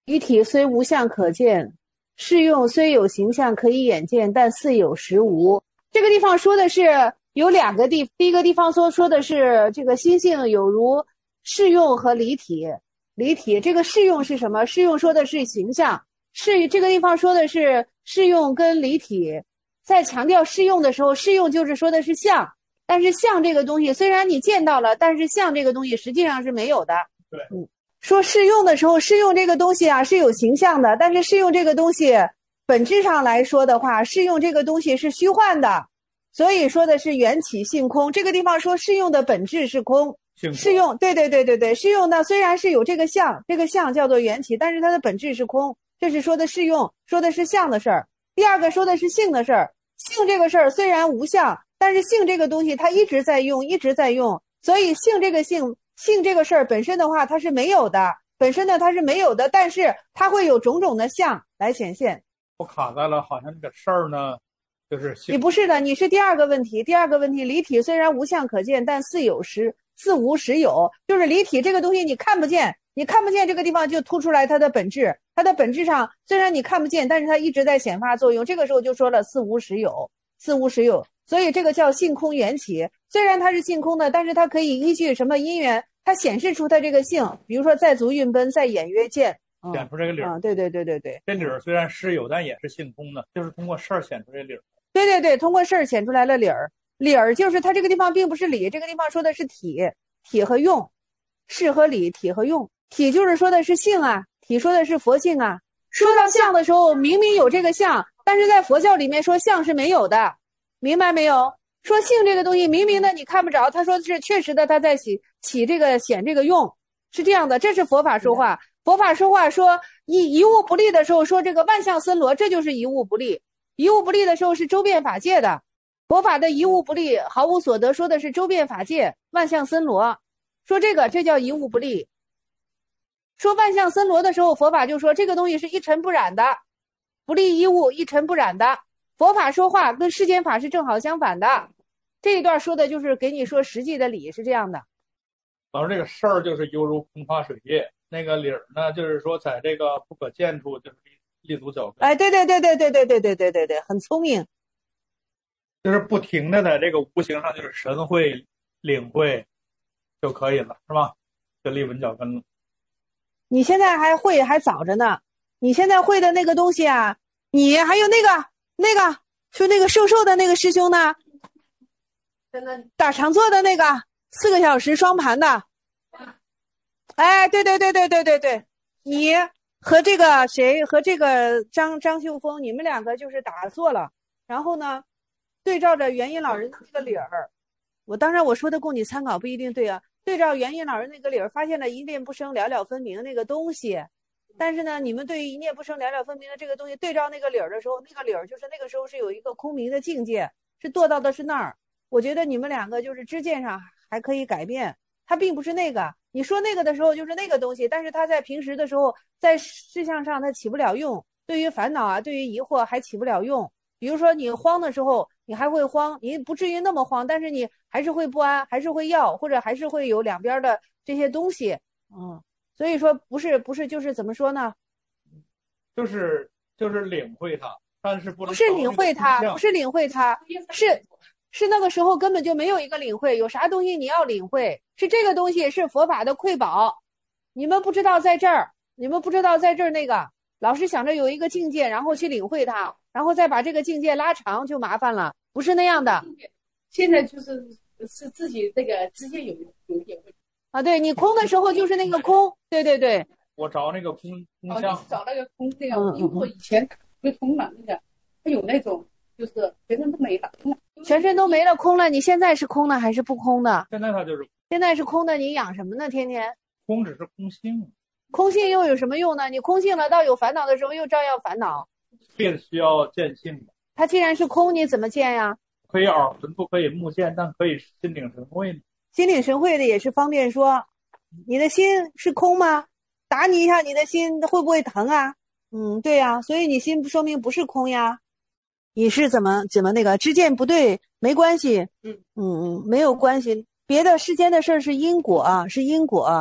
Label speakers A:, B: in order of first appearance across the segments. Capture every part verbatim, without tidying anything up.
A: 离体虽无相可见，适用虽有形象可以眼见，但似有实无。这个地方说的是有两个地，第一个地方说说的是这个心性有如适用和离体。离体这个适用是什么？适用说的是形象，适这个地方说的是适用跟离体。在强调适用的时候，适用就是说的是相，但是相这个东西虽然你见到了，但是相这个东西实际上是没有的。
B: 对，
A: 嗯，说适用的时候，适用这个东西啊是有形象的，但是适用这个东西本质上来说的话，适用这个东西是虚幻的，所以说的是缘起性空。这个地方说适用的本质是空，适用，对对对对对，适用呢虽然是有这个相，这个相叫做缘起，但是它的本质是空，这是说的适用，说的是相的事儿。第二个说的是性的事儿，性这个事儿虽然无相，但是性这个东西它一直在用，一直在用，所以性这个性性这个事儿本身的话它是没有的，本身呢它是没有的，但是它会有种种的相来显现。
B: 我卡在了，好像这个事儿呢，就是
A: 你不是的，你是第二个问题。第二个问题，离体虽然无相可见，但似有实，似无实有，就是离体这个东西你看不见，你看不见这个地方就突出来它的本质，它的本质上虽然你看不见，但是它一直在显发作用。这个时候就说了似无实有，似无实有，所以这个叫性空缘起。虽然它是性空的，但是它可以依据什么因缘，它显示出它这个性，比如说在足运奔，在眼约见。
B: 显出这个理儿、
A: 嗯，对对对对对，
B: 这理儿虽然实有，但也是性空的，就是通过事儿显出这理儿。
A: 对对对，通过事儿显出来了理儿。理儿就是它这个地方并不是理，这个地方说的是体，体和用，事和理，体和用。体就是说的是性啊，体说的是佛性啊。说到相的时候，明明有这个相，但是在佛教里面说相是没有的，明白没有？说性这个东西明明的你看不着，他说的是确实的，他在起起这个显这个用，是这样的，这是佛法说话。佛法说话说以一物不立的时候说这个万象森罗，这就是一物不立。一物不立的时候是周遍法界的，佛法的一物不立毫无所得说的是周遍法界万象森罗，说这个这叫一物不立。说万象森罗的时候，佛法就说这个东西是一尘不染的，不立一物，一尘不染的。佛法说话跟世间法是正好相反的。这一段说的就是给你说实际的理是这样的。
B: 老师，这个事儿就是犹如空花水液，那个理儿呢，就是说在这个不可见处就是立足脚跟。
A: 哎，对对对对对对对对对对对，很聪明。
B: 就是不停的在这个无形上就是神会领会就可以了，是吧？就立稳脚跟了。
A: 你现在还会还早着呢，你现在会的那个东西啊，你还有那个那个就那个瘦瘦的那个师兄呢，打长坐的那个四个小时双盘的，哎，对对对对对对对，你和这个谁和这个张张秀峰，你们两个就是打坐了，然后呢，对照着元音老人的这个理儿，我当然我说的供你参考不一定对啊，对照元音老人那个理儿，发现了一念不生了了分明那个东西，但是呢，你们对于一念不生了了分明的这个东西对照那个理儿的时候，那个理儿就是那个时候是有一个空明的境界，是堕到的是那儿。我觉得你们两个就是知见上还可以改变，它并不是那个。你说那个的时候就是那个东西，但是它在平时的时候，在事项上它起不了用，对于烦恼啊，对于疑惑还起不了用。比如说你慌的时候，你还会慌，你不至于那么慌，但是你还是会不安，还是会要，或者还是会有两边的这些东西。嗯，所以说不是不是就是怎么说呢？
B: 就是就是领会它，但是不能
A: 不是领会它，不是领会它，是。是那个时候根本就没有一个领会，有啥东西你要领会，是这个东西是佛法的瑰宝，你们不知道在这儿，你们不知道在这儿那个，老是想着有一个境界，然后去领会它，然后再把这个境界拉长就麻烦了，不是那样的。
C: 现在就是是自己这个直接有有一点问题
A: 啊，对你空的时候就是那个空，对对对。
B: 我找那个空空相，
C: 哦、找那个空这样，嗯、因为我以前没空了，那个它有那种就是全身都没了。
A: 全身都没了，空了。你现在是空的还是不空的？
B: 现在它就是
A: 现在是空的。你养什么呢？天天
B: 空只是空性，
A: 空性又有什么用呢？你空性了，到有烦恼的时候又照样烦恼。
B: 便需要见性的。
A: 它既然是空，你怎么见呀？
B: 可以耳闻，不可以目见，但可以心领神会呢。
A: 心领神会的也是方便说，你的心是空吗？打你一下，你的心会不会疼啊？嗯，对呀，所以你心说明不是空呀。你是怎么怎么那个知见不对没关系，嗯嗯嗯，没有关系。别的世间的事儿是因果，是因果。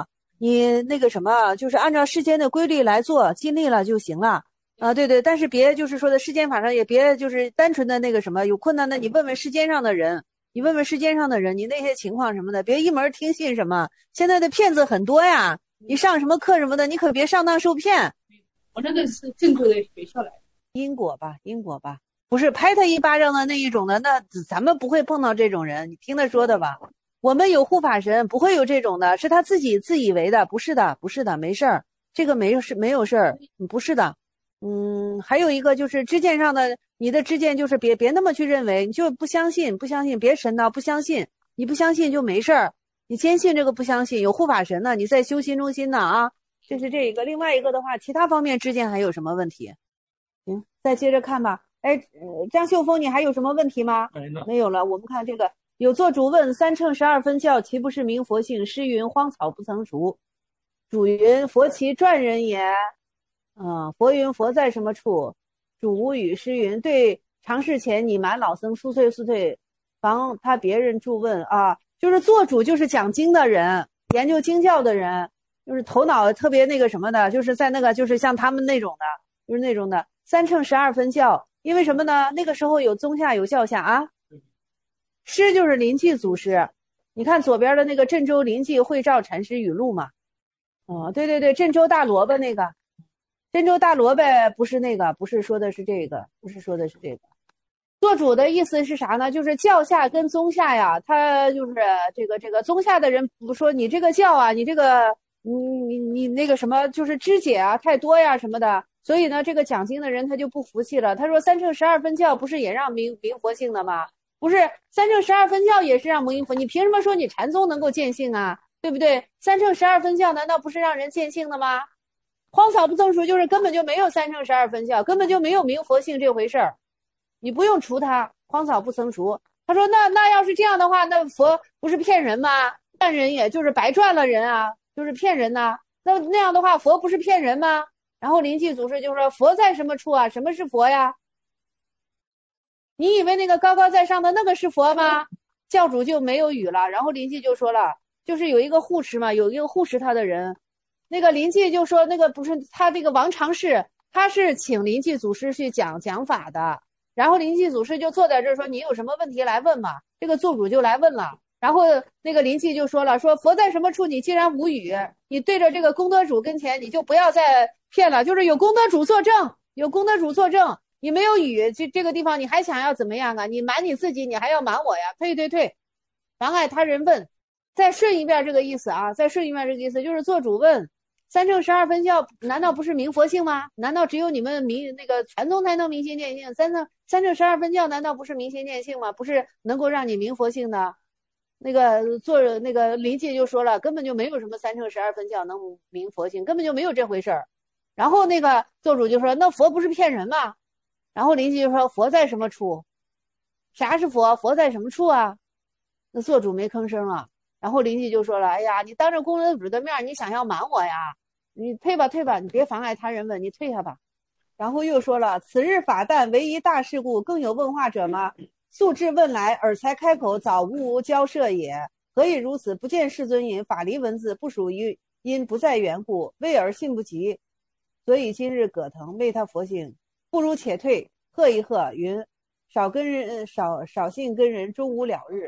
A: 你那个什么，就是按照世间的规律来做，尽力了就行了啊。对对，但是别就是说的世间法上也别就是单纯的那个什么，有困难的你问问世间上的人，你问问世间上的人，你那些情况什么的，别一门听信什么。现在的骗子很多呀，你上什么课什么的，你可别上当受骗。
C: 我那个是正规的学校来的，
A: 因果吧，因果吧，不是拍他一巴掌的那一种的，那咱们不会碰到这种人，你听他说的吧。我们有护法神，不会有这种的，是他自己自以为的，不是的，不是的，没事儿，这个没有事，没有事儿，不是的。嗯，还有一个就是知见上的，你的知见就是别别那么去认为，你就不相信，不相信，别神叨，不相信，你不相信就没事儿，你坚信这个不相信，有护法神呢，你在修心中心呢啊，这是这一个。另外一个的话，其他方面知见还有什么问题？行，再接着看吧。哎，呃张秀峰，你还有什么问题吗？没有了。我们看这个。有座主问：三乘十二分教，岂不是名佛性？诗云：荒草不曾除。主云：佛其传人也。嗯，佛云：佛在什么处？主无语。诗云：对常世前你瞒老僧，速退速退，防他别人助问啊。就是做主，就是讲经的人，研究经教的人，就是头脑特别那个什么的，就是在那个就是像他们那种的，就是那种的三乘十二分教。因为什么呢？那个时候有宗下有教下啊。师就是临济祖师，你看左边的那个郑州临济会照禅师语录嘛？哦，对对对，郑州大萝卜那个，郑州大萝卜不是那个，不是说的是这个，不是说的是这个。做主的意思是啥呢？就是教下跟宗下呀，他就是这个这个宗下的人不说你这个教啊，你这个你你你那个什么就是肢解啊太多呀什么的，所以呢，这个讲经的人他就不服气了。他说三乘十二分教不是也让明明佛性的吗？不是三乘十二分教也是让蒙因佛，你凭什么说你禅宗能够见性啊？对不对？三乘十二分教难道不是让人见性的吗？荒草不曾除就是根本就没有三乘十二分教，根本就没有明佛性这回事儿，你不用除它，荒草不曾除。他说那那要是这样的话，那佛不是骗人吗？骗人也就是白赚了人啊，就是骗人呐、啊。那那样的话，佛不是骗人吗？然后临济祖师就说佛在什么处啊？什么是佛呀？你以为那个高高在上的那个是佛吗？教主就没有语了。然后临济就说了，就是有一个护持嘛，有一个护持他的人，那个临济就说那个不是他这个王常侍，他是请临济祖师去讲讲法的。然后临济祖师就坐在这儿说，你有什么问题来问嘛？这个做主就来问了。然后那个临济就说了，说佛在什么处？你既然无语，你对着这个功德主跟前，你就不要再骗了。就是有功德主作证，有功德主作证。你没有语，这这个地方你还想要怎么样啊？你瞒你自己，你还要瞒我呀？退退退，妨碍他人问。再顺一遍这个意思啊，再顺一遍这个意思，就是做主问：三乘十二分教难道不是明佛性吗？难道只有你们明那个禅宗才能明心见性？三乘三乘十二分教难道不是明心见性吗？不是能够让你明佛性的？那个做那个临济就说了，根本就没有什么三乘十二分教能明佛性，根本就没有这回事儿。然后那个做主就说：那佛不是骗人吗？然后临济就说佛在什么处？啥是佛？佛在什么处啊？那做主没吭声了。然后临济就说了，哎呀，你当着功德主的面，你想要瞒我呀？你退吧退吧，你别妨碍他人问，你退下吧。然后又说了，此日法诞，唯一大事故，更有问话者吗？素至问来，尔才开口，早无交涉也。何以如此？不见世尊引法离文字，不属于因不在缘故，为尔信不及，所以今日葛藤为他佛性。不如且退，喝一喝，云少跟人少少信跟人，终无了日。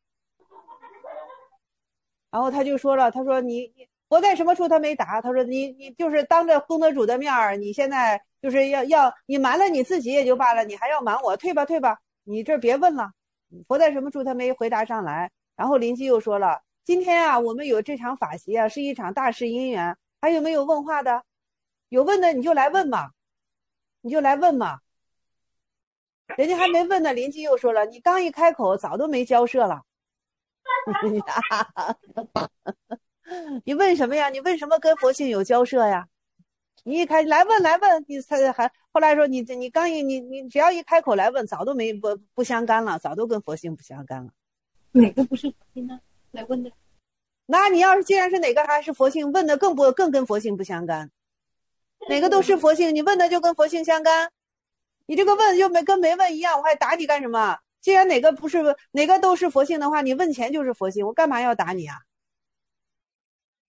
A: 然后他就说了，他说你你佛在什么处？他没答。他说你你就是当着功德主的面儿，你现在就是要要你瞒了你自己也就罢了，你还要瞒我，退吧退吧，你这别问了。佛在什么处？他没回答上来。然后临济又说了，今天啊，我们有这场法席啊，是一场大事因缘，还有没有问话的？有问的你就来问嘛。你就来问嘛，人家还没问呢。临济又说了，你刚一开口，早都没交涉了。你问什么呀？你问什么跟佛性有交涉呀？你一开来问来问，你才还后来说你你刚一你你只要一开口来问，早都没不不相干了，早都跟佛性不相干了。
C: 哪个不是佛性呢？来问的。
A: 那你要是既然是哪个还是佛性，问的更不更跟佛性不相干。哪个都是佛性，你问的就跟佛性相干，你这个问就没跟没问一样，我还打你干什么？既然哪个不是哪个都是佛性的话，你问前就是佛性，我干嘛要打你啊？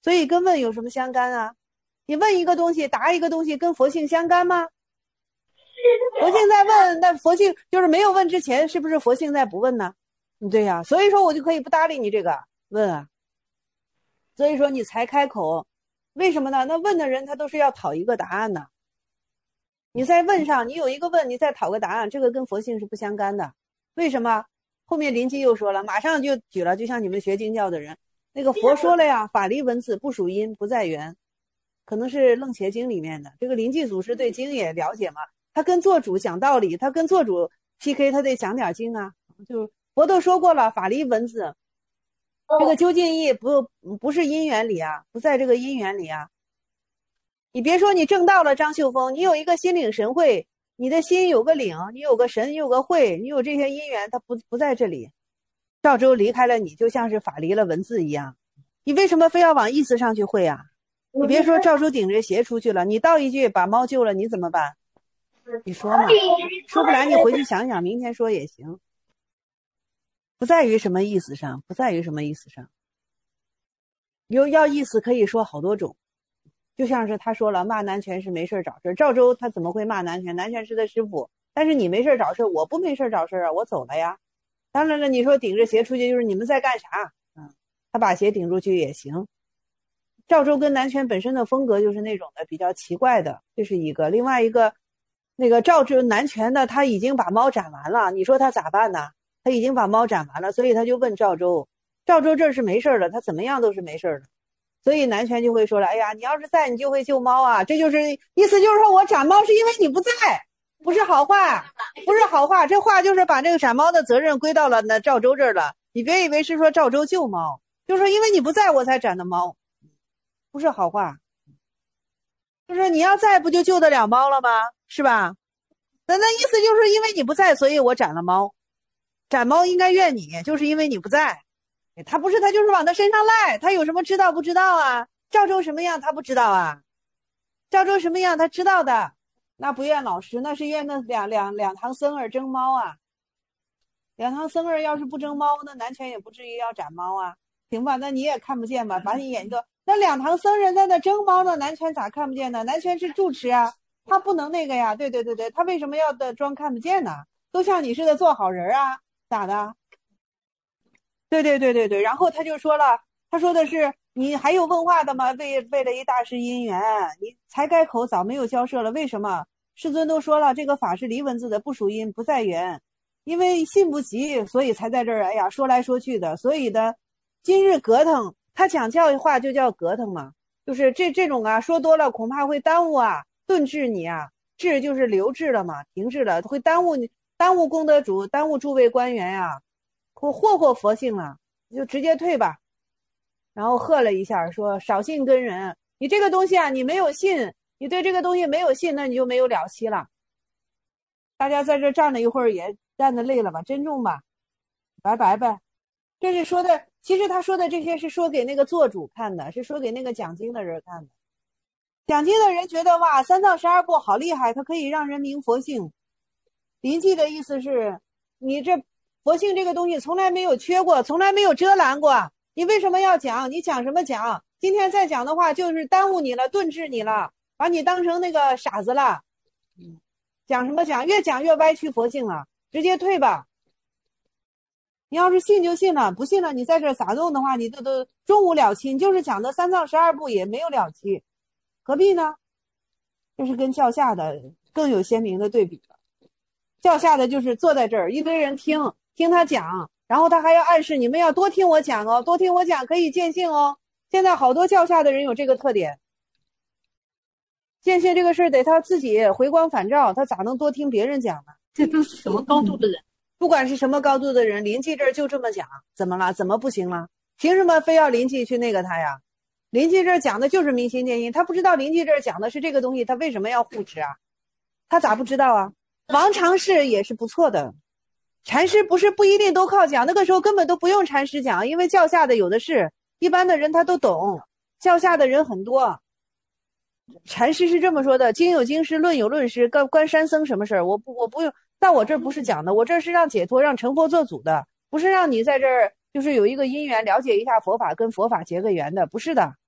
A: 所以跟问有什么相干啊？你问一个东西，答一个东西，跟佛性相干吗？佛性在问，那佛性就是没有问之前，是不是佛性在不问呢？对呀，所以说我就可以不搭理你这个问啊。所以说你才开口，为什么呢？那问的人他都是要讨一个答案的。你在问上，你有一个问，你再讨个答案，这个跟佛性是不相干的。为什么？后面灵机又说了，马上就举了，就像你们学经教的人，那个佛说了呀，法离文字不属因，不在缘，可能是楞伽经里面的。这个灵济祖师对经也了解嘛，他跟做主讲道理，他跟做主 P K， 他得讲点经啊。就佛都说过了，法离文字，这个究竟义不不是因缘里啊，不在这个因缘里啊。你别说你证道了，张秀峰，你有一个心领神会，你的心有个领，你有个神，你有个会，你有这些因缘，它不不在这里。赵州离开了你，就像是法离了文字一样，你为什么非要往意思上去会啊？你别说赵州顶着邪出去了，你道一句把猫救了，你怎么办？你说嘛，说不来你回去想想，明天说也行。不在于什么意思上，不在于什么意思上。有要意思可以说好多种。就像是他说了，骂南拳是没事找事，赵州他怎么会骂南拳？南拳是他师傅，但是你没事找事，我不没事找事啊，我走了呀。当然了，你说顶着鞋出去就是你们在干啥？嗯，他把鞋顶出去也行。赵州跟南拳本身的风格就是那种的比较奇怪的，这是一个。另外一个，那个赵州南拳呢，他已经把猫斩完了，你说他咋办呢？他已经把猫斩完了，所以他就问赵州，赵州这是没事的，他怎么样都是没事的。所以南拳就会说了，哎呀，你要是在，你就会救猫啊，这就是意思，就是说我斩猫是因为你不在，不是好话，不是好话，这话就是把这个斩猫的责任归到了那赵州这儿了。你别以为是说赵州救猫，就是说因为你不在我才斩的猫，不是好话。就是你要在，不就救得了猫了吗？是吧？那那意思就是因为你不在，所以我斩了猫，斩猫应该怨你，就是因为你不在。他不是，他就是往他身上赖，他有什么知道不知道啊？赵州什么样他不知道啊？赵州什么样他知道的，那不怨老师，那是怨那两两两堂僧儿争猫啊。两堂僧儿要是不争猫，那南拳也不至于要斩猫啊。行吧，那你也看不见吧，把你眼睛，那两堂僧人在那争猫呢，南拳咋看不见呢？南拳是住持啊，他不能那个呀，对对对对，他为什么要的装看不见呢？都像你似的做好人啊，咋的？对对对对对，然后他就说了，他说的是你还有问话的吗？为为了一大事因缘，你才改口，早没有交涉了。为什么？世尊都说了，这个法是离文字的，不属因，不在缘，因为信不及，所以才在这儿。哎呀，说来说去的，所以的，今日格腾，他讲教话就叫格腾嘛，就是这这种啊，说多了恐怕会耽误啊，顿滞你啊，滞就是留滞了嘛，停滞了，会耽误你，耽误功德主，耽误诸位官员呀、啊。或霍霍佛性了，你就直接退吧。然后喝了一下，说少信跟人，你这个东西啊，你没有信，你对这个东西没有信，那你就没有了期了。大家在这站了一会儿，也站得累了吧，珍重吧，拜拜呗。这是说的，其实他说的这些是说给那个做主看的，是说给那个讲经的人看的。讲经的人觉得哇，三藏十二部好厉害，它可以让人明佛性。临济的意思是，你这佛性这个东西从来没有缺过，从来没有遮拦过，你为什么要讲？你讲什么讲？今天再讲的话就是耽误你了，顿滞你了，把你当成那个傻子了。讲什么讲？越讲越歪曲佛性了，直接退吧。你要是信就信了，不信了你在这撒动的话，你都都终无了期，就是讲的三藏十二部也没有了期，何必呢？这是跟教下的更有鲜明的对比了。教下的就是坐在这儿，一堆人听听他讲，然后他还要暗示你们要多听我讲哦，多听我讲可以见性哦。现在好多教下的人有这个特点，见性这个事儿得他自己回光返照，他咋能多听别人讲呢？
C: 这都是什么高度的人？
A: 不管是什么高度的人，临济这儿就这么讲，怎么了？怎么不行了？凭什么非要临济去那个他呀？临济这儿讲的就是明心见性，他不知道临济这儿讲的是这个东西，他为什么要护持啊？他咋不知道啊？王常侍也是不错的，禅师不是不一定都靠讲，那个时候根本都不用禅师讲，因为教下的有的是，一般的人他都懂，教下的人很多。禅师是这么说的，经有经师，论有论师，关关山僧什么事儿？我不我不用，在我这儿不是讲的，我这是让解脱，让成佛做主的，不是让你在这儿就是有一个因缘了解一下佛法，跟佛法结个缘的，不是的。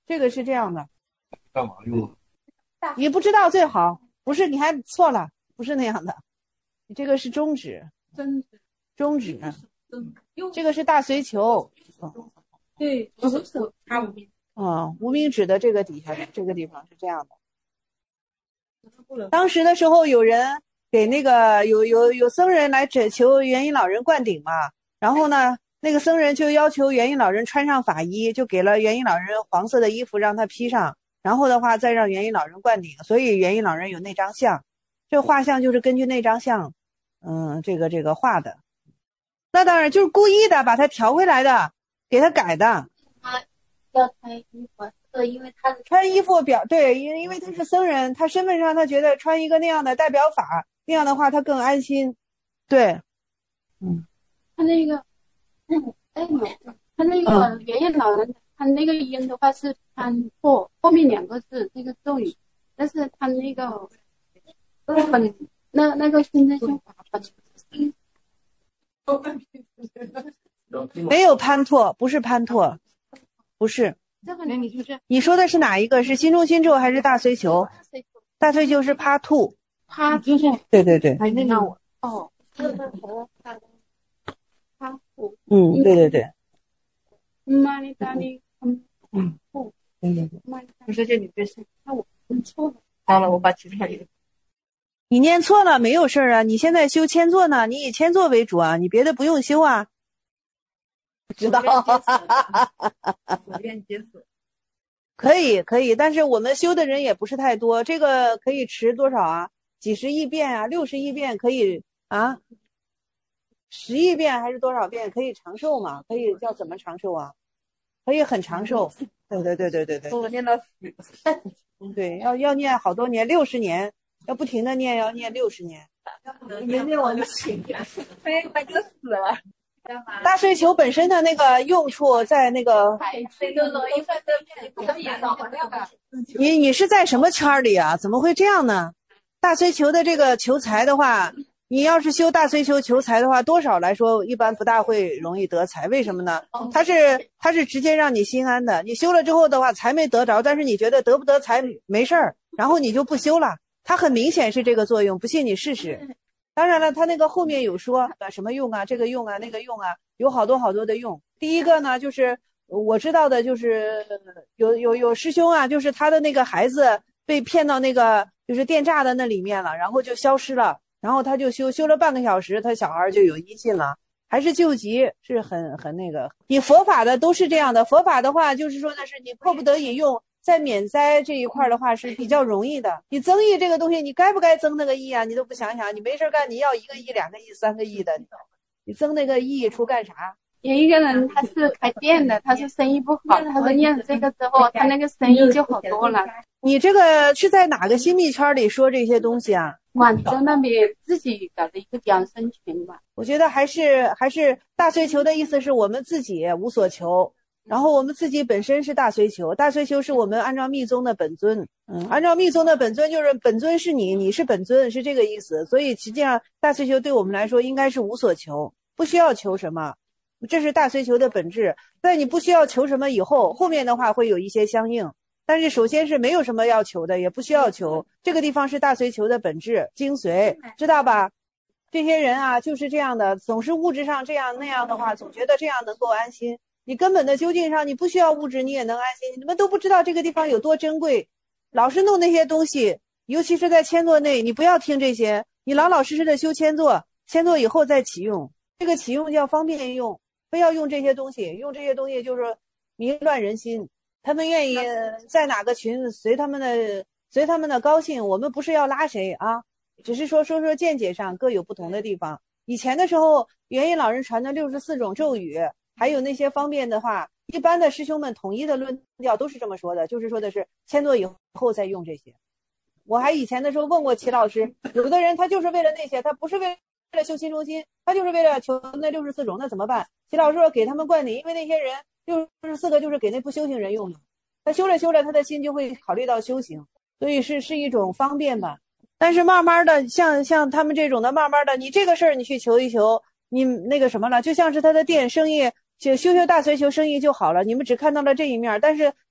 A: 这个是这样的。
B: 干嘛用啊？
A: 你不知道最好，不是你还错了，不是那样的。你这个是中指，
C: 真的
A: 中指，这个是大髓球。
C: 对，左手插无名。
A: 嗯，无名指的这个底下这个地方是这样的。当时的时候有人给那个有有有僧人来只求元音老人灌顶嘛，然后呢那个僧人就要求元音老人穿上法衣，就给了元音老人黄色的衣服让他披上，然后的话再让元音老人灌顶，所以元音老人有那张像，这画像就是根据那张像嗯这个这个画的。那当然就是故意的把它调回来的，给他改的。
D: 他要穿衣服，对，因为他的
A: 穿衣服表对，因因为他是僧人，他身份上他觉得穿一个那样的代表法，那样的话他更安心。对，嗯，
D: 他那个，嗯，哎没，他那个元音老人，他那个音的话是潘破后面两个字那个咒语，但是他那个本那那个新真心法本。
A: 没有潘拓，不是潘拓，不是。
D: 这个你是不是？
A: 你说的是哪一个？是心中心咒还是大髓球？大髓球是趴兔，
D: 趴就是
A: 对对对，
D: 还那个我哦，这个和趴趴兔，
A: 嗯，对对对，
D: 玛丽达利，嗯
A: 嗯，
D: 兔，
A: 对对对。
D: 不是这里边是，那我念错了。好了，我把其他一个。
A: 你念错了没有事儿啊，你现在修千座呢，你以千座为主啊，你别的不用修啊。不知道，
C: 我愿解锁。
A: 可以可以，但是我们修的人也不是太多，这个可以持多少啊？几十亿遍啊，六十亿遍可以啊？十亿遍还是多少遍可以长寿嘛？可以叫怎么长寿啊？可以很长寿。对对对对对对。
C: 我念到死。
A: 对，要要念好多年，六十年，要不停的念，要念六十年。
C: 没念我就死，哎，快就死了。
A: 大髓球本身的那个用处在那个，你你是在什么圈里啊？怎么会这样呢？大髓球的这个求财的话，你要是修大髓球求财的话，多少来说一般不大会容易得财，为什么呢？它是它是直接让你心安的，你修了之后的话，财没得着，但是你觉得得不得财没事儿，然后你就不修了，它很明显是这个作用，不信你试试。当然了，他那个后面有说啊什么用啊，这个用啊，那个用啊，有好多好多的用。第一个呢，就是我知道的，就是有有有师兄啊，就是他的那个孩子被骗到那个就是电诈的那里面了，然后就消失了，然后他就修修了半个小时，他小孩就有音信了，还是救急，是很很那个。你佛法的都是这样的，佛法的话就是说的是你迫不得已用。在免灾这一块的话是比较容易的，你增益这个东西，你该不该增那个益啊？你都不想想，你没事干，你要一个亿、两个亿、三个亿的，你增那个益出干啥？
D: 有一个人他是开店的，他说生意不好，他说念了这个之后，他那个生意就好多了。
A: 你这个是在哪个心密圈里说这些东西啊？
D: 广州那边自己搞的一个养生群吧。
A: 我觉得还是还是大髓球的意思是我们自己无所求。然后我们自己本身是大髓球，大髓球是我们按照密宗的本尊，嗯，按照密宗的本尊就是本尊是你，你是本尊，是这个意思。所以实际上大髓球对我们来说应该是无所求，不需要求什么，这是大髓球的本质。在你不需要求什么以后，后面的话会有一些相应，但是首先是没有什么要求的，也不需要求。这个地方是大髓球的本质精髓，知道吧？这些人啊就是这样的，总是物质上这样那样的话，总觉得这样能够安心。你根本的究竟上，你不需要物质，你也能安心。你们都不知道这个地方有多珍贵，老是弄那些东西，尤其是在千座内，你不要听这些，你老老实实的修千座，千座以后再启用。这个启用要方便用，不要用这些东西，用这些东西就是迷乱人心。他们愿意在哪个群随他们的随他们的高兴，我们不是要拉谁啊，只是说说说见解上各有不同的地方。以前的时候，元音老人传的六十四种咒语。还有那些方面的话，一般的师兄们统一的论调都是这么说的，就是说的是千座以后再用这些。我还以前的时候问过齐老师，有的人他就是为了那些，他不是为了修心中心，他就是为了求那六十四种，那怎么办？齐老师说给他们灌顶，因为那些人六十四个就是给那不修行人用的，他修着修着他的心就会考虑到修行，所以是是一种方便吧。但是慢慢的，像像他们这种的，慢慢的，你这个事儿你去求一求，你那个什么了，就像是他的店生意。就修修大髓球生意就好了，你们只看到了这一面，但是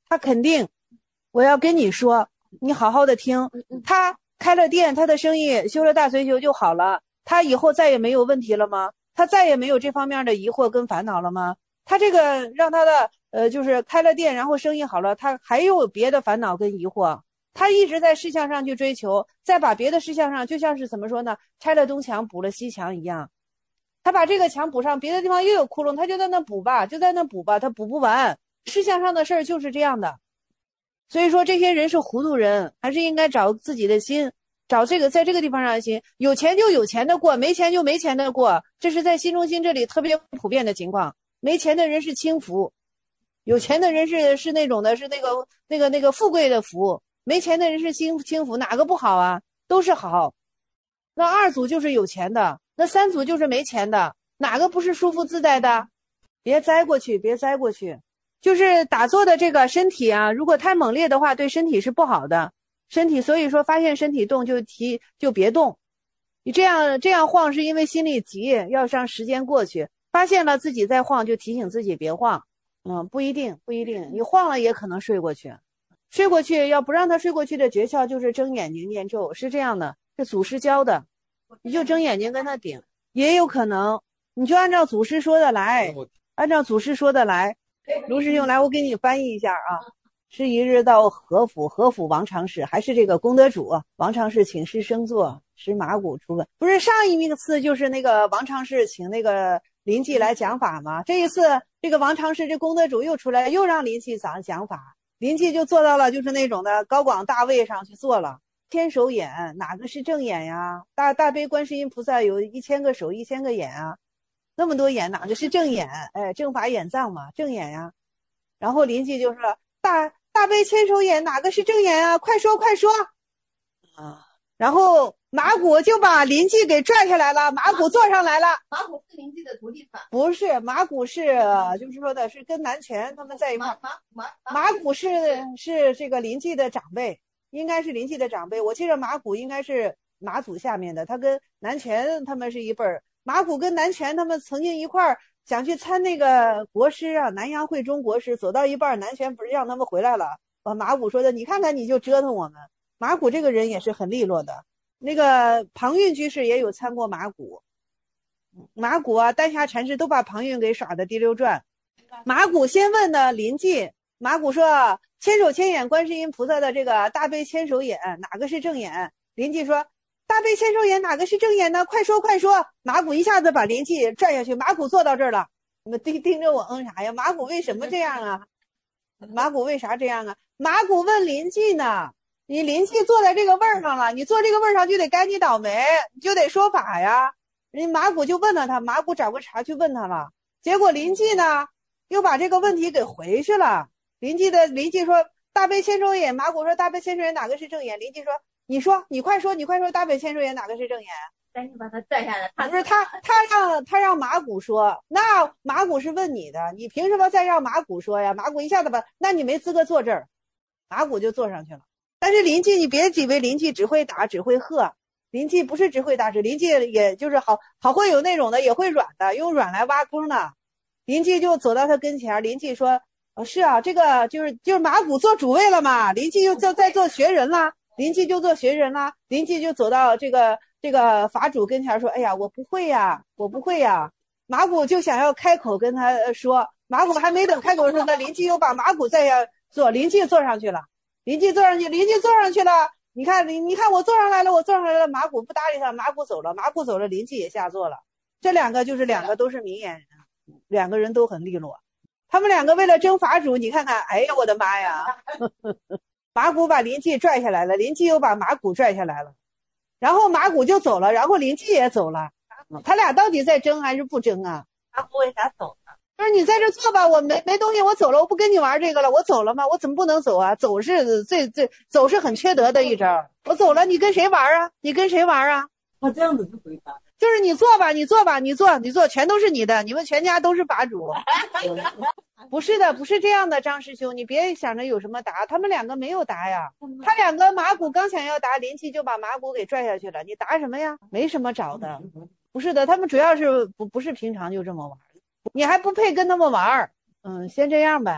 A: 他肯定，我要跟你说，你好好的听，他开了店，他的生意修了大随修就好了，他以后再也没有问题了吗？他再也没有这方面的疑惑跟烦恼了吗？他这个让他的呃，就是开了店，然后生意好了，他还有别的烦恼跟疑惑，他一直在事项上去追求，再把别的事项上，就像是怎么说呢，拆了东墙补了西墙一样，他把这个墙补上，别的地方又有窟窿，他就在那补吧，就在那补吧，他补不完。事项上的事儿就是这样的，所以说这些人是糊涂人，还是应该找自己的心，找这个在这个地方上的心，有钱就有钱的过，没钱就没钱的过，这是在新中心这里特别普遍的情况。没钱的人是轻浮，有钱的人是是那种的是那个那个那个富贵的福，没钱的人是轻轻浮，哪个不好啊？都是好。那二组就是有钱的，那三组就是没钱的，哪个不是舒服自在的？别栽过去，别栽过去。就是打坐的这个身体啊，如果太猛烈的话，对身体是不好的。身体，所以说发现身体动就提就别动。你这样这样晃是因为心里急，要让时间过去。发现了自己在晃，就提醒自己别晃。嗯，不一定，不一定，你晃了也可能睡过去。睡过去要不让他睡过去的诀窍就是睁眼睛念咒，是这样的，是祖师教的。你就睁眼睛跟他顶，也有可能，你就按照祖师说的来，按照祖师说的来。卢师兄来，我给你翻译一下啊。是一日到何府，何府王常侍，还是这个功德主王常侍请师升座，使马古出问。不是上一次就是那个王常侍请那个林济来讲法吗？这一次这个王常侍这功德主又出来，又让林济讲讲法，林济就做到了就是那种的高广大位上去做了。千手眼哪个是正眼呀？大大悲观世音菩萨有一千个手一千个眼啊，那么多眼哪个是正眼？哎，正法眼藏嘛，正眼呀。然后林济就说大大悲千手眼哪个是正眼啊？快说快说啊！然后马古就把林济给拽下来了，马古坐上来了。
E: 马古是林济的徒弟是吧？
A: 不是，马古是就是说的是跟南拳他们在一块。
E: 马马
A: 马古是是这个林济的长辈，应该是林济的长辈。我记得马古应该是马祖下面的，他跟南拳他们是一辈儿。马古跟南拳他们曾经一块儿想去参那个国师啊，南阳会中国师，走到一半，南拳不是让他们回来了。马古说的，你看看你就折腾我们。马古这个人也是很利落的。那个庞蕴居士也有参过马古，马古啊、丹霞禅师都把庞蕴给耍的滴溜转。马古先问的林济，马古说千手千眼观世音菩萨的这个大悲千手眼哪个是正眼？林济说大悲千手眼哪个是正眼呢？快说快说！马古一下子把林济拽下去，马古坐到这儿了。你们盯盯着我嗯啥呀？马古为什么这样啊？马古为啥这样啊？马古问林济呢，你林济坐在这个位儿上了，你坐这个位儿上就得该你倒霉，你就得说法呀。人马古就问了他，马古找个茬去问他了，结果林济呢又把这个问题给回去了。林济的林济说大悲千手眼，马古说大悲千手眼哪个是正眼？林济说你说你快说你快说大悲千手眼哪个是正眼？
E: 赶紧把他拽下来。他
A: 不是他他让他让马古说，那马古是问你的，你凭什么再让马古说呀？马古一下子把，那你没资格坐这儿。马古就坐上去了。但是林济你别以为林济只会打只会喝，林济不是只会打只，林济也就是好好会有那种的，也会软的，用软来挖坑的。林济就走到他跟前，林济说哦是啊，这个就是就是马古做主位了嘛，林济又就在做学人了，林济就做学人了，林济就走到这个这个法主跟前说，哎呀我不会呀我不会呀。马古就想要开口跟他说，马古还没等开口说呢，林济又把马古再要坐，林济坐上去了，林济坐上去，林济坐上去了，你看你你看我坐上来了，我坐上来了，马古不搭理他，马古走了，马古走了，林济也下坐了。这两个就是两个都是明眼人，两个人都很利落。他们两个为了争法主，你看看，哎呀我的妈呀！马古把林济拽下来了，林济又把马古拽下来了，然后马古就走了，然后林济也走了。他俩到底在争还是不争啊？
E: 马古为啥走呢？
A: 就是你在这坐吧，我没没东西，我走了，我不跟你玩这个了，我走了吗？我怎么不能走啊？走是最最走是很缺德的一招。我走了，你跟谁玩啊？你跟谁玩啊？
E: 他这样子就回答，
A: 就是你坐吧，你坐吧，你坐，你坐，全都是你的，你们全家都是法主。不是的，不是这样的，张师兄，你别想着有什么答，他们两个没有答呀。他两个马古刚想要答，林济就把马古给拽下去了。你答什么呀？没什么找的。不是的，他们主要是不不是平常就这么玩，你还不配跟他们玩。嗯，先这样呗。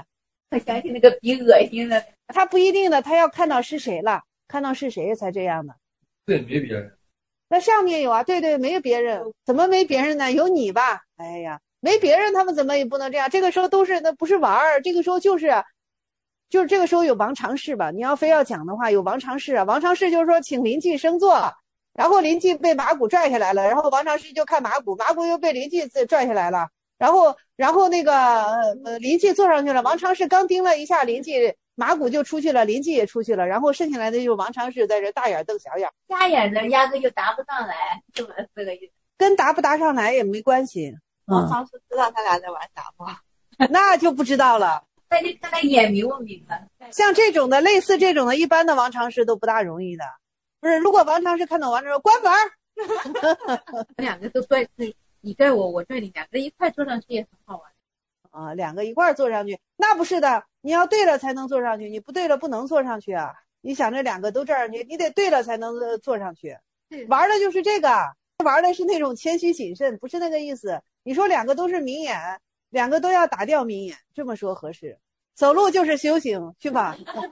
E: 我相信那个比恶心的。
A: 他不一定的，他要看到是谁了，看到是谁才这样的。
F: 对，没别人。
A: 那上面有啊，对对，没有别人，怎么没别人呢？有你吧？哎呀，没别人，他们怎么也不能这样？这个时候都是那不是玩儿，这个时候就是，就是这个时候有王常侍吧？你要非要讲的话，有王常侍啊。王常侍就是说请临济升座，然后临济被马骨拽下来了，然后王常侍就看马骨，马骨又被临济拽下来了，然后然后那个呃临济坐上去了，王常侍刚盯了一下临济。马骨就出去了，临济也出去了，然后剩下来的就是王常侍在这大眼瞪小眼，
E: 瞎眼的压根就答不上来，这么这个意思。
A: 跟答不答上来也没关系。
E: 王常侍知道他俩在玩啥吗？
A: 那就不知道了。
E: 那就看他眼明不明了。
A: 像这种的，类似这种的，一般的王常侍都不大容易的。不是，如果王常侍看到王常侍关门，
E: 两个都拽，你拽我，我拽你，两个一块坐上去也很好玩。
A: 啊，两个一块坐上去，那不是的，你要对了才能坐上去，你不对了不能坐上去啊！你想着两个都这样，你你得对了才能坐上去。玩的就是这个，玩的是那种谦虚谨慎，不是那个意思。你说两个都是明眼，两个都要打掉明眼，这么说合适。走路就是修行，去吧。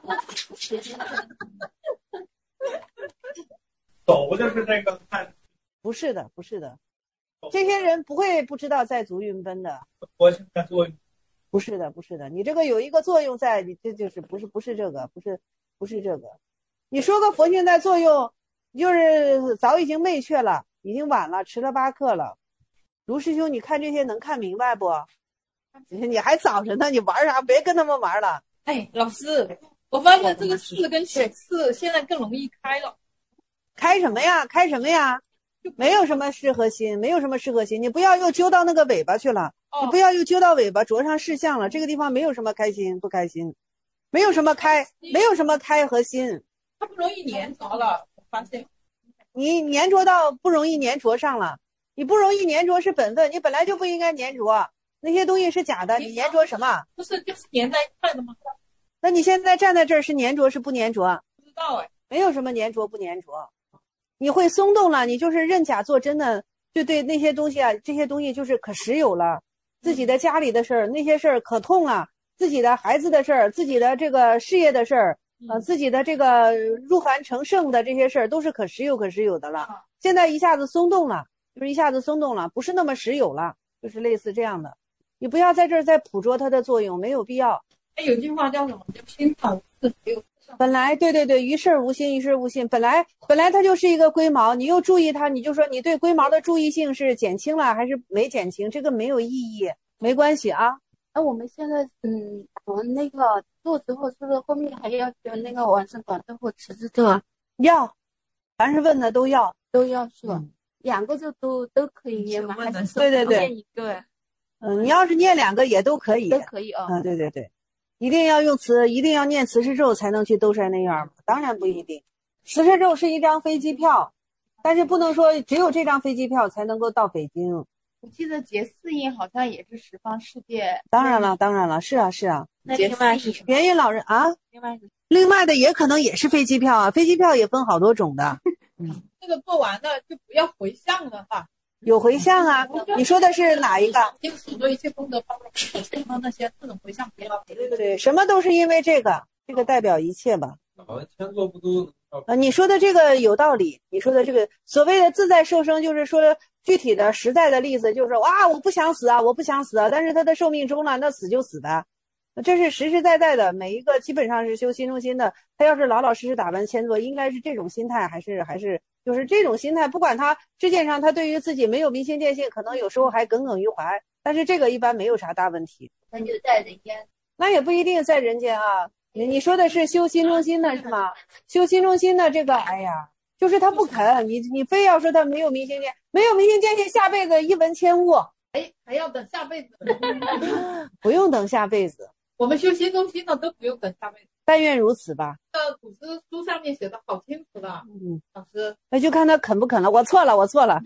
B: 走不就是这个看？
A: 不是的，不是的。这些人不会不知道在足运奔的，
B: 佛性在作用，
A: 不是的，不是的，你这个有一个作用在，你这就是不是不是这个，不是不是这个，你说个佛性在作用，就是早已经昧却了，已经晚了，迟了八刻了。卢师兄，你看这些能看明白不？你还早着呢，你玩啥？别跟他们玩了。
C: 哎，老师，我发现这个四跟写四现在更容易开了。
A: 开什么呀？开什么呀？没有什么适合心，没有什么适合心，你不要又揪到那个尾巴去了，哦、你不要又揪到尾巴着上事项了。这个地方没有什么开心不开心，没有什么开，没有什么开和心。
C: 它不容易粘着了，我发现。
A: 你粘着到不容易粘着上了，你不容易粘着是本分，你本来就不应该粘着，那些东西是假的，你粘着什么？
C: 不是就是粘在一块的吗？
A: 那你现在站在这儿是粘着是不粘着？
C: 不知道哎，
A: 没有什么粘着不粘着。你会松动了，你就是认假做真的，就对那些东西啊，这些东西就是可实有了。自己的家里的事儿，那些事儿可痛了；自己的孩子的事儿，自己的这个事业的事儿，呃，自己的这个入凡成圣的这些事儿，都是可实有可实有的了。现在一下子松动了，就是一下子松动了，不是那么实有了，就是类似这样的。你不要在这儿再捕捉它的作用，没有必要。
C: 哎，有句话叫什么？叫心草是没有。
A: 本来对对对，于事无心，于事无心。本来本来它就是一个龟毛，你又注意它，你就说你对龟毛的注意性是减轻了还是没减轻？这个没有意义，没关系啊。
D: 那我们现在嗯，我们那个做之后，是不是后面还要学那个往生短咒或持之咒啊？
A: 要，凡是问的都要，
D: 都要是吧？嗯、两个就都都可以念吗？还是
A: 对对对，
D: 一个？
A: 嗯，你要是念两个也都可以，
D: 都可以啊。
A: 嗯，对对对。一定要用词，一定要念慈氏咒才能去兜山那院吗？当然不一定。慈氏咒是一张飞机票，但是不能说只有这张飞机票才能够到北京。
D: 我记得结四印好像也是十方世界。
A: 当然了，当然了，是啊，是啊。
D: 那另外是什么？
A: 元印老人啊，
D: 另外是
A: 另外的也可能也是飞机票啊，飞机票也分好多种的。
C: 嗯，这个做完了就不要回向了哈。
A: 有回向啊，你说的是哪一个？
C: 就是说一切功德包括对方那些这种回向不要。
A: 对对对，什么都是因为这个，这个代表一切吧。
F: 好像千做不都。
A: 呃，你说的这个有道理，你说的这个所谓的自在受生，就是说具体的实在的例子，就是说哇，我不想死啊，我不想死啊，但是他的寿命终了，那死就死的，这是实实在在的。每一个基本上是修心中心的，他要是老老实实打完千座，应该是这种心态，还是还是。就是这种心态，不管他世界上他对于自己没有迷信见性，可能有时候还耿耿于怀，但是这个一般没有啥大问题。
E: 那就在人间，
A: 那也不一定在人间啊。你你说的是修心中心的是吗？修心中心的这个，哎呀，就是他不肯，你你非要说他没有迷信见，没有迷信见性，下辈子一文千物。
C: 哎，还要等下辈子？
A: 不用等下辈子。
C: 我们修心中心的都不用等下辈子。
A: 但愿如此吧。
C: 这古诗书上面写的好清楚的，嗯，老师，
A: 那就看他肯不肯了。我错了，我错了。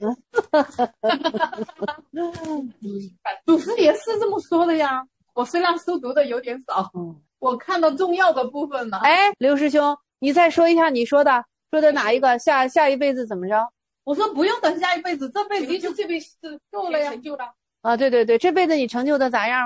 C: 祖师爷是这么说的呀。我虽然书读的有点少，嗯，我看到重要的部分了。
A: 哎，刘师兄，你再说一下你说的，说的哪一个？下下一辈子怎么着？
C: 我说不用等下一辈子，这辈子就这辈子够了呀，成就了。
A: 啊，对对对，这辈子你成就的咋样了？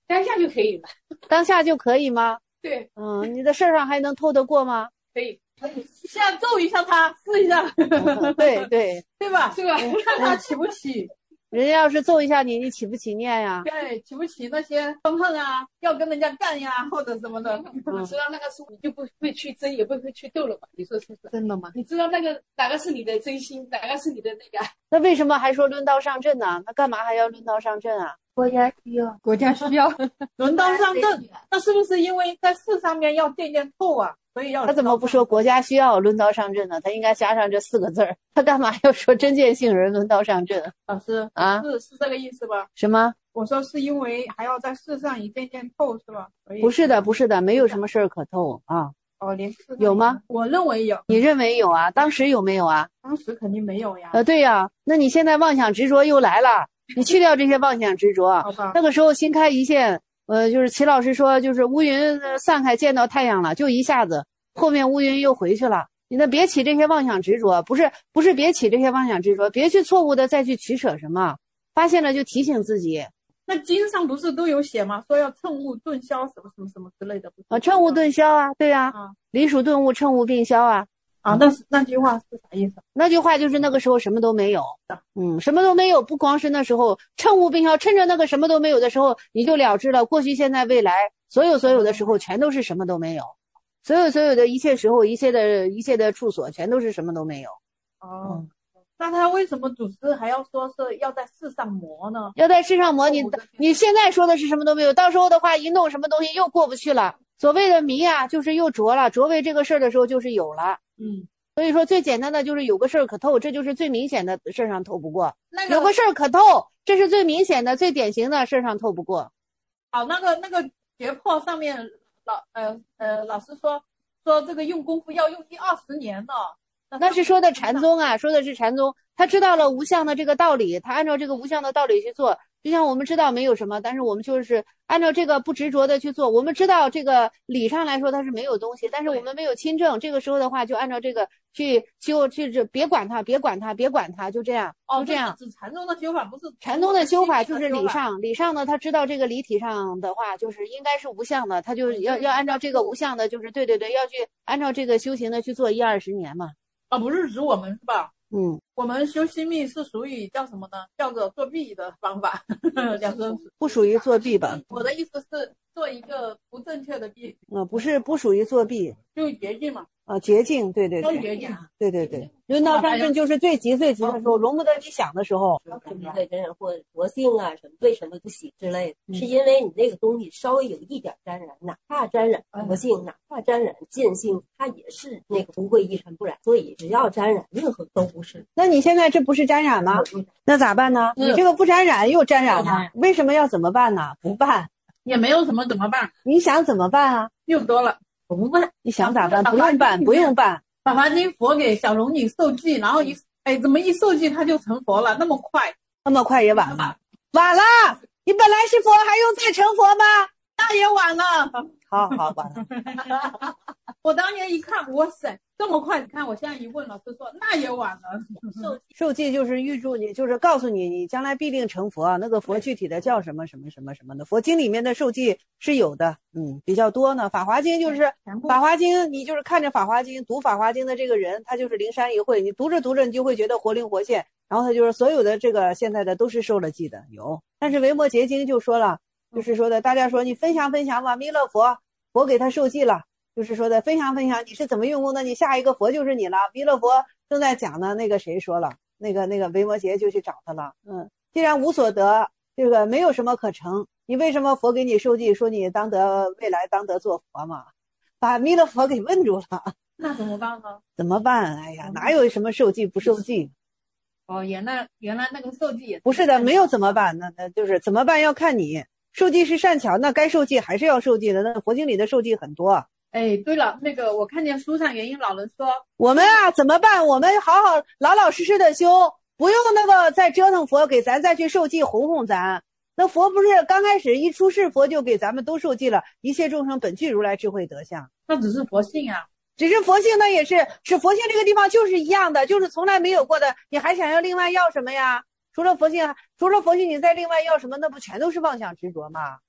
C: 当下就可以了。
A: 当下就可以吗？
C: 对，
A: 嗯，你的事儿上还能透得过吗？
C: 可以。现在揍一下他，试一下。
A: 嗯、对对
C: 对吧？是吧？看他起不起。
A: 人家要是揍一下你，你起不起念呀？
C: 对，起不起那些愤恨啊，要跟人家干呀，或者什么的。
A: 嗯、
C: 你知道那个是你就不会去争，也不会去斗了吧？你说是不是？
A: 真的吗？
C: 你知道那个哪个是你的真心，哪个是你的那个？
A: 那为什么还说轮刀上阵呢？那干嘛还要轮刀上阵啊？
D: 国家需要，
C: 国家需要轮刀上阵，那是不是因为在事上面要渐渐透啊？所以要
A: 他怎么不说国家需要轮刀上阵呢？他应该加上这四个字儿。他干嘛要说真见性人轮刀上阵？
C: 老师
A: 啊，
C: 是是这个意思吧？
A: 什么？
C: 我说是因为还要在事上一件件透是吧？
A: 不是的，不是的，没有什么事儿可透啊。
C: 哦，连事
A: 有吗？
C: 我认为有。
A: 你认为有啊？当时有没有啊？
C: 当时肯定没有呀。
A: 呃，对呀，那你现在妄想执着又来了，你去掉这些妄想执着，
C: 好吧？
A: 那个时候心开一线，呃，就是齐老师说，就是乌云散开见到太阳了，就一下子。后面乌云又回去了，你那别起这些妄想执着，不是不是别起这些妄想执着，别去错误的再去取舍什么，发现了就提醒自己。
C: 那经上不是都有写吗？说要乘雾顿消什么什么什么之类的。
A: 啊，乘雾顿消啊，对啊，啊离暑顿雾，乘雾并消啊。
C: 啊，那是那句话是啥意思？
A: 那句话就是那个时候什么都没有，嗯，什么都没有，不光是那时候乘雾并消，趁着那个什么都没有的时候，你就了知了过去、现在、未来，所有所有的时候全都是什么都没有。所有所有的一切时候，一切的一切的处所，全都是什么都没有。
C: 哦，嗯、那他为什么祖师还要说是要在世上磨呢？
A: 要在世上磨，你你现在说的是什么都没有，到时候的话，一弄什么东西又过不去了。所谓的迷啊，就是又着了，着为这个事儿的时候就是有了。
C: 嗯，
A: 所以说最简单的就是有个事儿可透，这就是最明显的事儿上透不过。
C: 那个
A: 有个事儿可透，这是最明显的、最典型的事儿上透不过。
C: 好，那个那个诀窍上面。老呃呃，老师说说这个用功夫要用一二十年呢，
A: 那是说的禅宗啊，说的是禅宗，他知道了无相的这个道理，他按照这个无相的道理去做。就像我们知道没有什么，但是我们就是按照这个不执着的去做。我们知道这个理上来说它是没有东西，但是我们没有亲证，这个时候的话就按照这个去修，去别管它，别管它，别管它，就这样，就这样。
C: 哦，禅宗的修法不是
A: 禅宗的修法就是理上，理上呢，他知道这个理体上的话就是应该是无相的，他就要要按照这个无相的，就是对对对，要去按照这个修行的去做一二十年嘛。
C: 啊，不是指我们是吧？
A: 嗯，
C: 我们修心密是属于叫什么呢？叫做作弊的方法，两个
A: 不属于作弊吧？
C: 我的意思是做一个不正确的弊。
A: 呃，不是不属于作弊，
C: 就是捷径嘛。
A: 啊，捷径，对对对，
C: 捷径，
A: 对对对，轮到上阵就是最急最急的时候，容不得你想的时候。
G: 对对对，或活性啊什么，为什么不洗之类的，嗯、是因为你那个东西稍微有一点沾染，哪怕沾染活性，嗯、哪怕沾染见性，它也是那个不会一尘不染。所以只要沾染，任何都不是。
A: 那你现在这不是沾染吗？那咋办呢？
C: 嗯、
A: 你这个不沾染又沾染了，嗯、为什么要怎么办呢？不办，
C: 也没有什么怎么办？
A: 你想怎么办啊？
C: 又多了，
G: 不办。
A: 你想咋办？不用办，不用办。
C: 法华经佛给小龙女受记，然后一哎，怎么一受记他就成佛了？那么快，
A: 那么快也晚了，晚了！你本来是佛，还用再成佛吗？
C: 那也晚了。
A: 好好晚了。
C: 我当年一看，哇塞，这么快！你看我现在一问，老师说那也晚了。
A: 受受记就是预祝你，就是告诉你，你将来必定成佛。那个佛具体的叫什么什么什么什么的，佛经里面的受记是有的，嗯，比较多呢。法华经就是法华经，你就是看着法华经读法华经的这个人，他就是灵山一会，你读着读着，你就会觉得活灵活现。然后他就是所有的这个现在的都是受了记的，有。但是维摩诘经就说了，就是说的大家说你分享分享吧，弥勒佛佛给他受记了。就是说的分享分享，你是怎么用功的？你下一个佛就是你了。弥勒佛正在讲呢，那个谁说了，那个那个维摩诘就去找他了。嗯，既然无所得，这个没有什么可成，你为什么佛给你受记，说你当得未来当得做佛嘛？把弥勒佛给问住了。
C: 那怎么办呢？
A: 怎么办？哎呀，哪有什么受记不受记？
C: 哦，原来原来那个受记也
A: 不是的，没有怎么办？那那就是怎么办要看你受记是善巧，那该受记还是要受记的。那佛经里的受记很多。
C: 哎，对了，那个我看见书上元婴老人说，
A: 我们啊怎么办？我们好好老老实实的修，不用那个再折腾佛给咱再去受记哄哄咱。那佛不是刚开始一出世，佛就给咱们都受记了，一切众生本具如来智慧德相。
C: 那只是佛性啊，
A: 只是佛性，那也是是佛性这个地方就是一样的，就是从来没有过的。你还想要另外要什么呀？除了佛性，除了佛性，你再另外要什么？那不全都是妄想执着吗？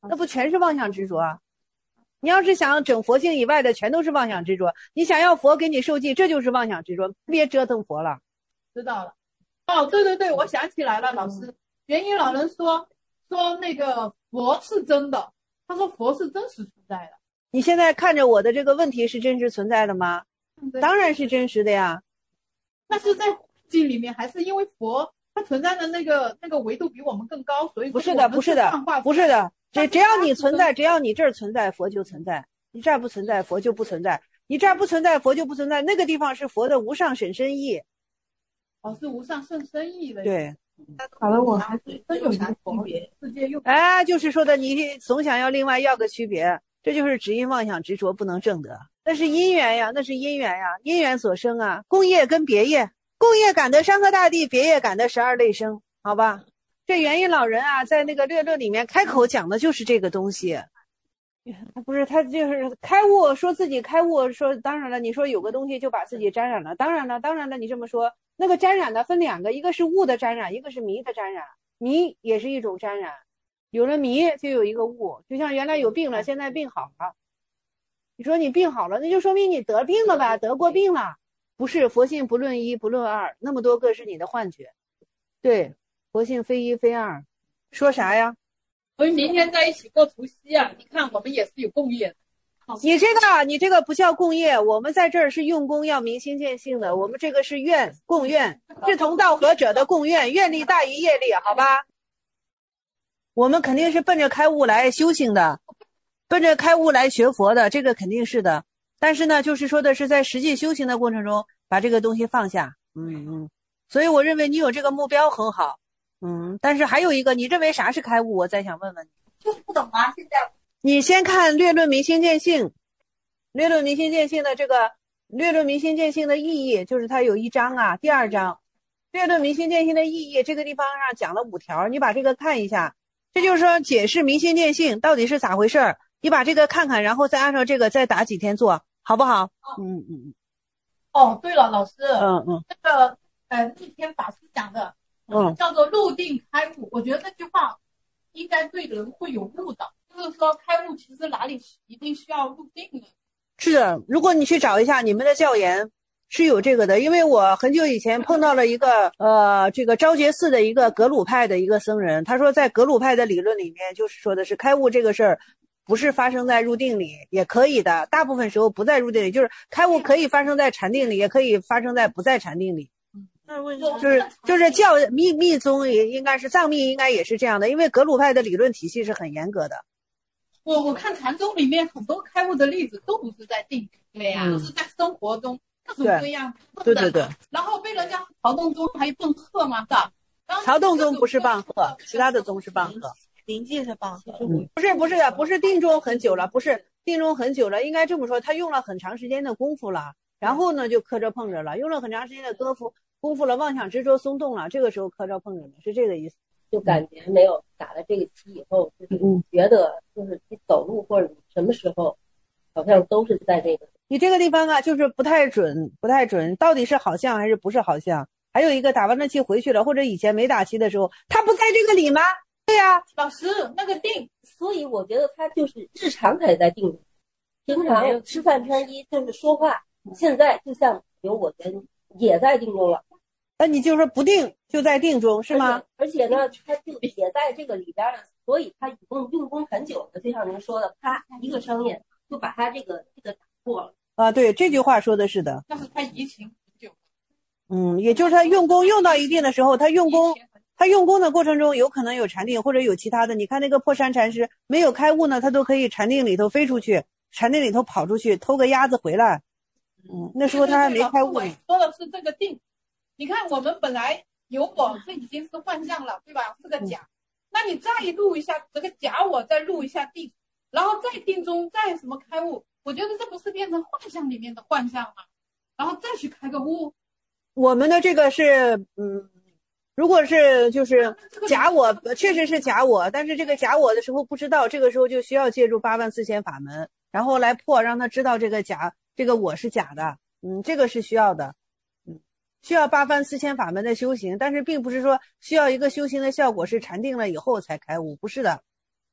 A: 那不全是妄想执着啊？你要是想整佛性以外的，全都是妄想执着。你想要佛给你受记，这就是妄想执着，别折腾佛了。
C: 知道了。哦，对对对，我想起来了，老师，元音老人说说那个佛是真的，他说佛是真实存在的。
A: 你现在看着我的这个问题是真实存在的吗？当然是真实的呀。
C: 那是在境里面，还是因为佛它存在的那个那个维度比我们更高，所以
A: 不是的，不是的，不是的。只只要你存在，只要你这儿存在，佛就存在；你这儿不存在，佛就不存在；你这儿不存在，佛就不存在。那个地方是佛的无上甚深义。
C: 哦，是无上甚深义的。
A: 对。
C: 好了，我还是真有啥区别？直接用。
A: 哎，就是说的，你总想要另外要个区别，这就是执因妄想执着不能证得。那是因缘呀，那是因缘呀，因缘所生啊。共业跟别业，共业感得山河大地，别业感得十二类生，好吧？这元音老人啊，在那个略论里面开口讲的就是这个东西。他不是他就是开悟，说自己开悟，说当然了，你说有个东西就把自己沾染了，当然了，当然了，你这么说，那个沾染的分两个，一个是物的沾染，一个是迷的沾染，迷也是一种沾染，有了迷就有一个物，就像原来有病了，现在病好了，你说你病好了，那就说明你得病了吧，得过病了，不是佛性不论一不论二，那么多个是你的幻觉，对，佛性非一非二，说啥呀？
C: 所以明天在一起过除夕啊，你看我们也是有共业的。
A: 你这个你这个不叫共业，我们在这儿是用功要明心见性的，我们这个是愿共愿，志同道合者的共愿，愿力大于业力，好吧？我们肯定是奔着开悟来修行的，奔着开悟来学佛的，这个肯定是的。但是呢，就是说的是在实际修行的过程中把这个东西放下，嗯嗯。所以我认为你有这个目标很好。嗯，但是还有一个，你认为啥是开悟？我再想问问你，
C: 就是不懂啊。现在
A: 你先看略论明心见性，略论明心见性的这个略论明心见性的意义，就是它有一章啊，第二章，略论明心见性的意义，这个地方上讲了五条，你把这个看一下，这就是说解释明心见性到底是咋回事，你把这个看看，然后再按照这个再打几天做，好不好？嗯嗯嗯。
C: 哦，对了，老师，
A: 嗯嗯，
C: 这个呃那天法师讲的。嗯，叫做入定开悟，我觉得那句话应该对人会有误导，就是说开悟其实哪里一定需要入定的。
A: 是的，如果你去找一下你们的教研是有这个的，因为我很久以前碰到了一个呃这个昭觉寺的一个格鲁派的一个僧人，他说在格鲁派的理论里面就是说的是开悟这个事儿不是发生在入定里，也可以的，大部分时候不在入定里，就是开悟可以发生在禅定里，也可以发生在不在禅定里。就是就是教密密宗也应该是藏密应该也是这样的，因为格鲁派的理论体系是很严格的。
C: 我我看禅宗里面很多开悟的例子都不是在定，对呀、啊，都、嗯、是在生活中各种各样。
A: 对对对。
C: 然后被人家曹洞宗还蹦鹤嘛，是吧？
A: 曹洞宗不是棒鹤，其他的宗是棒鹤。
E: 临济是棒鹤。
A: 嗯，不是不是的，不是定中很久了，不是定中很久了，应该这么说，他用了很长时间的功夫了，然后呢就磕着碰着了，用了很长时间的功夫。功夫了，妄想执着松动了，这个时候磕着碰着了，是这个意思。
G: 就感觉没有打了这个期以后，就是觉得就是你走路或者你什么时候，好像都是在这个。
A: 你这个地方啊，就是不太准，不太准，到底是好像还是不是好像？还有一个打完了气回去了，或者以前没打气的时候，他不在这个里吗？对呀、啊，
C: 老师那个定，
G: 所以我觉得他就是日常才在定，平常吃饭穿衣就是说话，现在就像有我人也在定中了。
A: 那你就说不定就在定中是吗？
G: 而且, 而且呢，他就也在这个里边了，所以他已经用功很久了。就像您说的，啪一个声音就把他这个这个打破了。
A: 啊，对，这句话说的是的。
C: 但是他移情很久。
A: 嗯，也就是他用功用到一定的时候，他用功，他用功的过程中有可能有禅定或者有其他的。你看那个破山禅师没有开悟呢，他都可以禅定里头飞出去，禅定里头跑出去，偷个鸭子回来。嗯，那时候他还没开悟呢。
C: 说的是这个定。你看我们本来有我，这已经是幻象了，对吧？是个假。那你再录一下这个假我，再录一下定，然后再定中再什么开悟，我觉得这不是变成幻象里面的幻象吗？然后再去开个悟。
A: 我们的这个是嗯，如果是就是假我，确实是假我，但是这个假我的时候不知道，这个时候就需要借助八万四千法门，然后来破，让他知道这个假这个我是假的。嗯，这个是需要的。需要八番四千法门的修行，但是并不是说需要一个修行的效果是禅定了以后才开悟，不是的。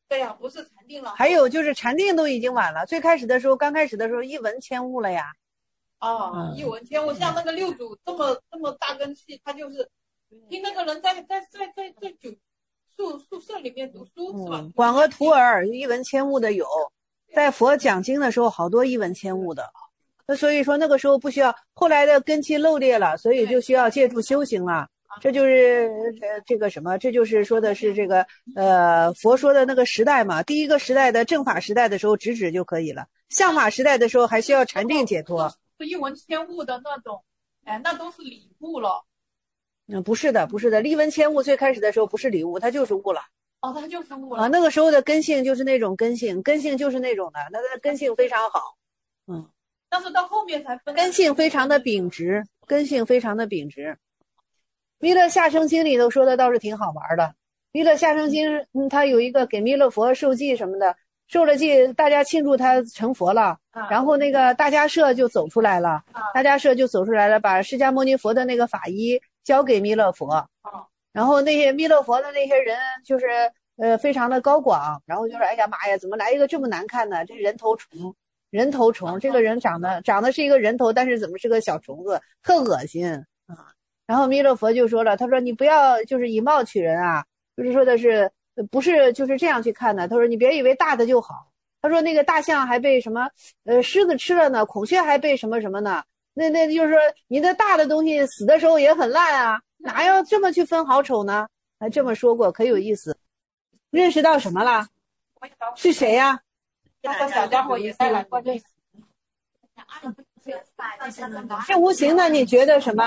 C: 对呀、啊，不是禅定了。
A: 还有就是禅定都已经晚了，最开始的时候，刚开始的时候一闻千悟了呀。
C: 哦，嗯、一闻千悟，像那个六祖这么这么大根气，他就是听那个人在在在在在酒宿宿舍里面读书、嗯、是吧？
A: 广阿徒儿一闻千悟的有，在佛讲经的时候，好多一闻千悟的。那所以说那个时候不需要，后来的根气漏裂了，所以就需要借助修行了。这就是呃这个什么，这就是说的是这个呃佛说的那个时代嘛。第一个时代的正法时代的时候直指就可以了，相法时代的时候还需要禅定解脱。
C: 一闻千悟的那种，哎，那都是理悟了。
A: 嗯，不是的，不是的，立闻千悟最开始的时候不是理悟，它就是悟了。
C: 哦，它就是悟了
A: 啊，那个时候的根性就是那种根性，根性就是那种的，那个根性非常好。嗯。
C: 但是到后面才分，
A: 根性非常的秉直，根性非常的秉直。弥勒下生经里头说的倒是挺好玩的。弥勒下生经，嗯，他有一个给弥勒佛受记什么的，受了记，大家庆祝他成佛了，啊、然后那个大迦叶就走出来了，啊、大迦叶就走出来了，把释迦牟尼佛的那个法衣交给弥勒佛，啊、然后那些弥勒佛的那些人就是呃非常的高广，然后就说哎呀妈呀，怎么来一个这么难看的这人头虫？人头虫，这个人长得长得是一个人头，但是怎么是个小虫子，特恶心啊！然后弥勒佛就说了，他说你不要就是以貌取人啊，就是说的是不是就是这样去看的？他说你别以为大的就好。他说那个大象还被什么呃狮子吃了呢，孔雀还被什么什么呢？那那就是说你的大的东西死的时候也很烂啊，哪要这么去分好丑呢？还这么说过，可有意思。认识到什么了？是谁呀、啊？
C: 那个小家伙也带来过这个，
A: 这无形的，你觉得什么？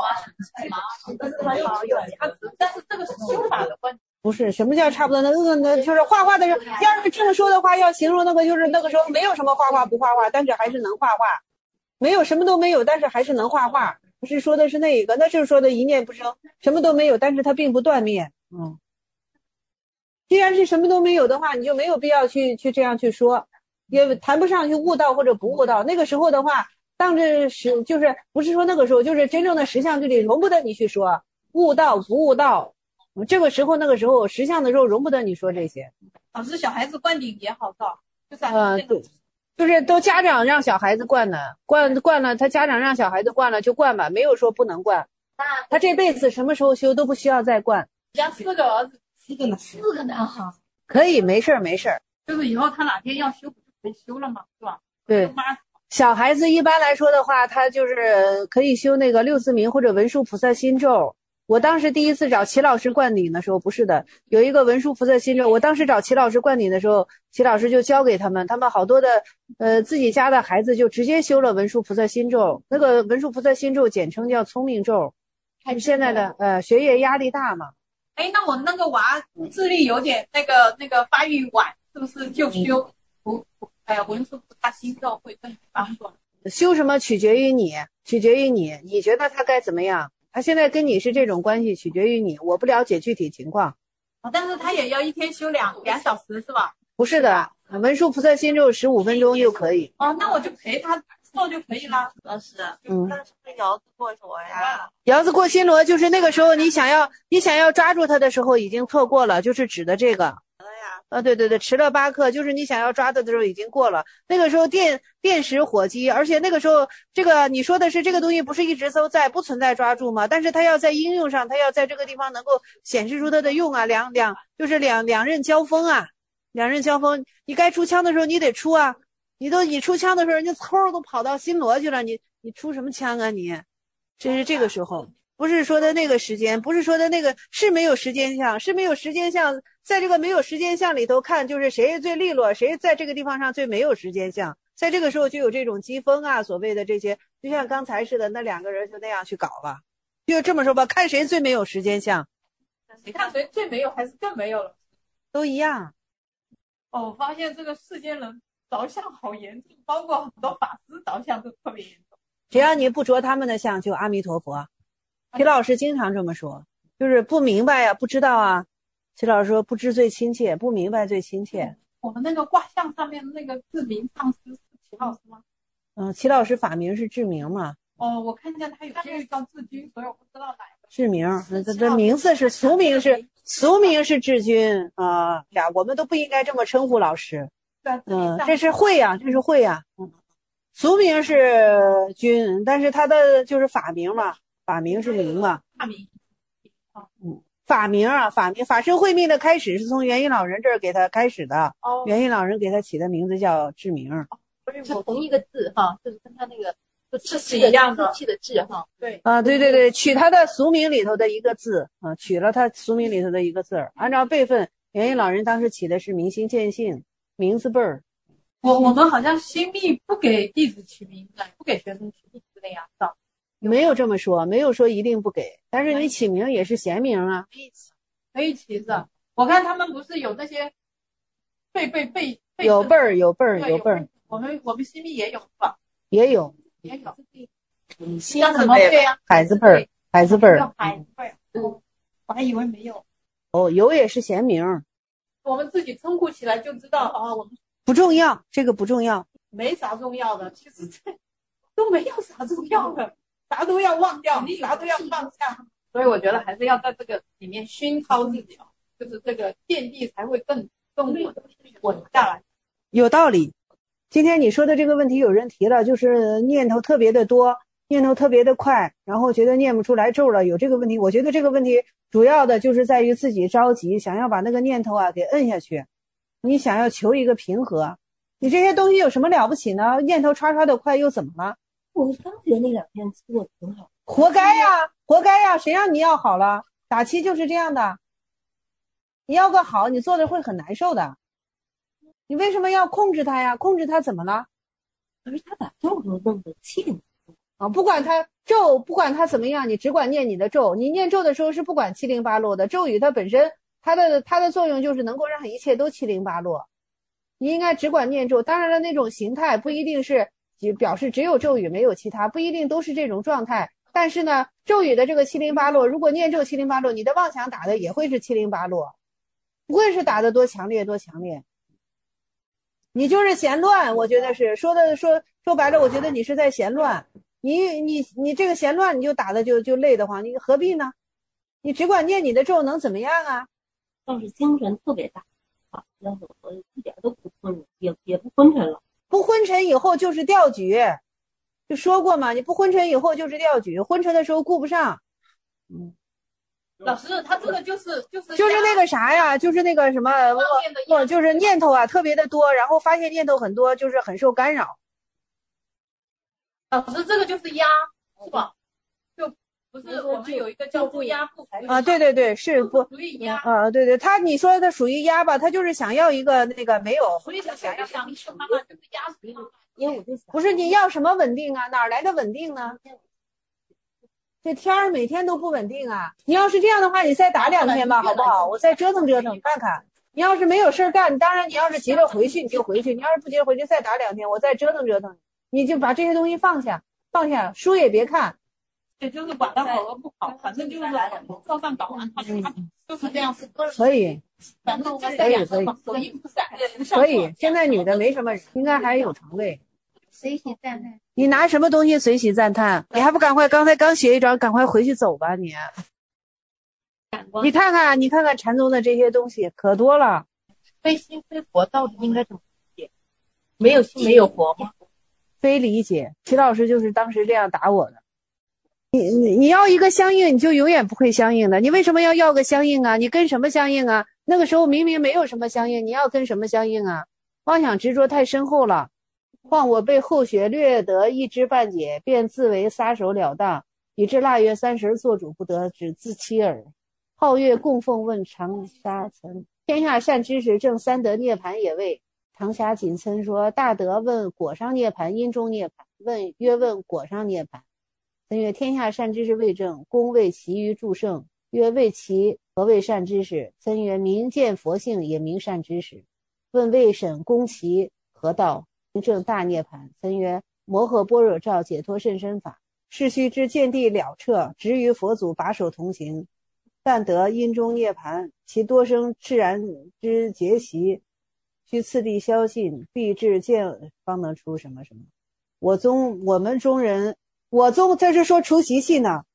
C: 但是这个是修法的问题。
A: 不是，什么叫差不多？那个那就是画画的时候，要是这么说的话，要形容那个就是那个时候没有什么画画不画画，但是还是能画画，没有什么都没有，但是还是能画画。不是说的是那一个，那就是说的一念不生，什么都没有，但是它并不断灭。嗯。既然是什么都没有的话，你就没有必要去去这样去说，也谈不上去悟道或者不悟道。那个时候的话，当着实就是不是说那个时候，就是真正的实相这里容不得你去说悟道不悟道。这个时候那个时候实相的时候容不得你说这些。
C: 老师，小孩子灌顶也好造，就是
A: 呃对，就是都家长让小孩子灌的，灌灌了他家长让小孩子灌了就灌吧，没有说不能灌。他这辈子什么时候修都不需要再灌。
C: 家四个儿子。
E: 四个男，四个男孩
A: 可以，没事儿，没事儿。
C: 就是以后他哪天要修，可以修了嘛，是吧？
A: 对，小孩子一般来说的话，他就是可以修那个六字明或者文殊菩萨心咒。我当时第一次找齐老师灌顶的时候，不是的，有一个文殊菩萨心咒。我当时找齐老师灌顶的时候，齐老师就教给他们，他们好多的呃自己家的孩子就直接修了文殊菩萨心咒。那个文殊菩萨心咒简称叫聪明咒，是现在的呃学业压力大嘛。
C: 哎，那我那个娃智力有点那个那个发育晚，是不是就修不哎呀文殊菩萨心咒会更有帮助？
A: 修什么取决于你，取决于你，你觉得他该怎么样？他现在跟你是这种关系，取决于你。我不了解具体情况。
C: 哦，但是他也要一天修两两小时是吧？
A: 不是的，文殊菩萨心咒十五分钟就可以。
C: 哦，那我就陪他做就可以了。
H: 老师，
A: 嗯，
H: 那是不是摇子过罗呀？
A: 摇子过新罗就是那个时候你想要你想要抓住他的时候已经错过了，就是指的这个。啊，对对对，迟了八刻，就是你想要抓的的时候已经过了。那个时候电电石火机，而且那个时候这个你说的是这个东西不是一直都在，不存在抓住吗？但是它要在应用上，它要在这个地方能够显示出它的用啊，两两就是两两刃交锋啊，两刃交锋。你该出枪的时候你得出啊，你都你出枪的时候人家嗖都跑到新罗去了，你你出什么枪啊你？这是这个时候。不是说的那个时间，不是说的那个是没有时间项，是没有时间项，在这个没有时间项里头看，就是谁最利落，谁在这个地方上最没有时间项，在这个时候就有这种机锋啊，所谓的这些，就像刚才似的，那两个人就那样去搞了，就这么说吧，看谁最没有时间项，
C: 你看谁最没有还是更没有了，
A: 都一样。
C: 哦，我发现这个世间人着相好严重，包括很多法师着相都特别严重。
A: 只要你不着他们的相，就阿弥陀佛。齐老师经常这么说，就是不明白呀，不知道啊。齐老师说不知最亲切，不明白最亲切。
C: 我们那个卦象上面那个志明上师是齐老师吗？
A: 嗯，齐老师法名是志明嘛。
C: 哦，我看见他有些叫志军，所以我不知道哪个。
A: 志明，这这名字是俗名是俗名是智君啊呀，我们都不应该这么称呼老师。嗯，这是会呀、啊，这是会呀、啊。嗯，俗名是君，但是他的就是法名嘛，法名是名嘛。
C: 法名。
A: 嗯，法名啊，法名，法身慧命的开始是从元音老人这儿给他开始的。哦，元音老人给他起的名字叫智名。
E: 是同一个字哈，就是跟他那个
C: 字是一样的，
E: 字气的字哈。
C: 对
A: 啊，对对对，取他的俗名里头的一个字啊，取了他俗名里头的一个字儿。按照辈分，元音老人当时起的是明心见性，名字辈儿。
C: 我我们好像新密不给弟子取名字，不给学生取名字的呀，是吧？
A: 没有这么说，没有说一定不给，但是你起名也是贤名啊。
C: 可以起，可以起是。我看他们不是有那些辈辈辈辈
A: 有辈儿有辈儿有辈儿。
C: 我们我们新密也有是吧？
A: 也有
C: 也有。
A: 嗯，
C: 叫什么辈啊？
A: 孩子辈儿，孩子辈儿。
C: 叫孩子辈儿。嗯，我还以为没有。
A: 哦，有也是贤名。
C: 我们自己称呼起来就知道啊，我们。
A: 不重要，这个不重要，
C: 没啥重要的，其实这都没有啥重要的，啥都要忘掉，你啥都要放下。所以我觉得还是要在这个里面熏陶自己，就是这个见地才会更更稳稳下来。
A: 有道理。今天你说的这个问题，有人提了，就是念头特别的多，念头特别的快，然后觉得念不出来咒了，有这个问题。我觉得这个问题主要的就是在于自己着急，想要把那个念头啊给摁下去。你想要求一个平和，你这些东西有什么了不起呢？念头刷刷的快又怎么了？
G: 我刚觉得那两天做的挺好，
A: 活该呀，活该呀！谁让你要好了？打七就是这样的，你要个好，你做的会很难受的。你为什么要控制他呀？控制他怎么了？
G: 可是他把咒都弄得气的
A: 啊！不管他咒，不管他怎么样，你只管念你的咒。你念咒的时候是不管七零八落的，咒语它本身。它的它的作用就是能够让一切都七零八落，你应该只管念咒。当然了，那种形态不一定是表示只有咒语没有其他，不一定都是这种状态。但是呢，咒语的这个七零八落，如果念咒七零八落，你的妄想打的也会是七零八落，不会是打的多强烈多强烈。你就是嫌乱，我觉得是说的说说白了，我觉得你是在嫌乱。你你你这个嫌乱，你就打的就就累得慌，你何必呢？你只管念你的咒能怎么样啊？
G: 倒是精神特别大，啊，要是我一点都不昏，也也不昏沉了。
A: 不昏沉以后就是掉举，就说过嘛，你不昏沉以后就是掉举，昏沉的时候顾不上。嗯，
C: 老师，他这个就是就是
A: 就是那个啥呀，就是那个什么，我我就是念头啊特别的多，然后发现念头很多，就是很受干扰。
C: 老师，这个就是压，是吧？就。不是，我们有一个叫负压不
A: 啊，对对对，是不
C: 属于压
A: 啊，对对，他你说他属于压吧，他就是想要一个那个没有，
C: 所以想想要想妈妈就是压属于
G: 因为我就想，
A: 不是你要什么稳定啊？哪来的稳定呢？这天儿每天都不稳定啊！你要是这样的话，你再打两天吧，好不好？我再折腾折腾看看。你要是没有事干，当然你要是急着回去你就回去，你要是不急着回去再打两天，我再折腾折腾，你就把这些东西放下，放下，书也别看。
C: 也就是管它好和不好，反正就是照上搞完，他就是这样子。
A: 可以，
C: 反正可
A: 以可以，
C: 手艺不散。
A: 可以，现在女的没什么，应该还有肠胃。
E: 随喜赞叹。
A: 你拿什么东西随喜赞叹？你还不赶快？刚才刚写一张，赶快回去走吧你。你看看，你看看禅宗的这些东西可多了。
E: 非心非佛到底应该怎么理解？没有心没有佛吗？
A: 非理解。齐老师就是当时这样打我的。你你你要一个相应，你就永远不会相应的。你为什么要要个相应啊？你跟什么相应啊？那个时候明明没有什么相应，你要跟什么相应啊？妄想执着太深厚了。况我被后学略得一知半解，便自为撒手了当，以致腊月三十做主不得，只自欺耳。皓月供奉问长沙岑，天下善知识正三得涅盘也未。长沙锦岑说，大德问果上涅盘，因中涅盘，问曰问果上涅盘。曾曰天下善知识未正，公谓其于诸圣。曰谓其何谓善知识？曾曰明见佛性也明善知识。问谓审公其何道？明正大涅盘。曾曰摩诃般若照解脱甚深法。是须知见地了彻，直于佛祖把手同行。但得因中涅盘，其多生炽然之结习，须次第消尽，必至见方能出什么什么。我宗我们中人。我宗这是说除习气呢，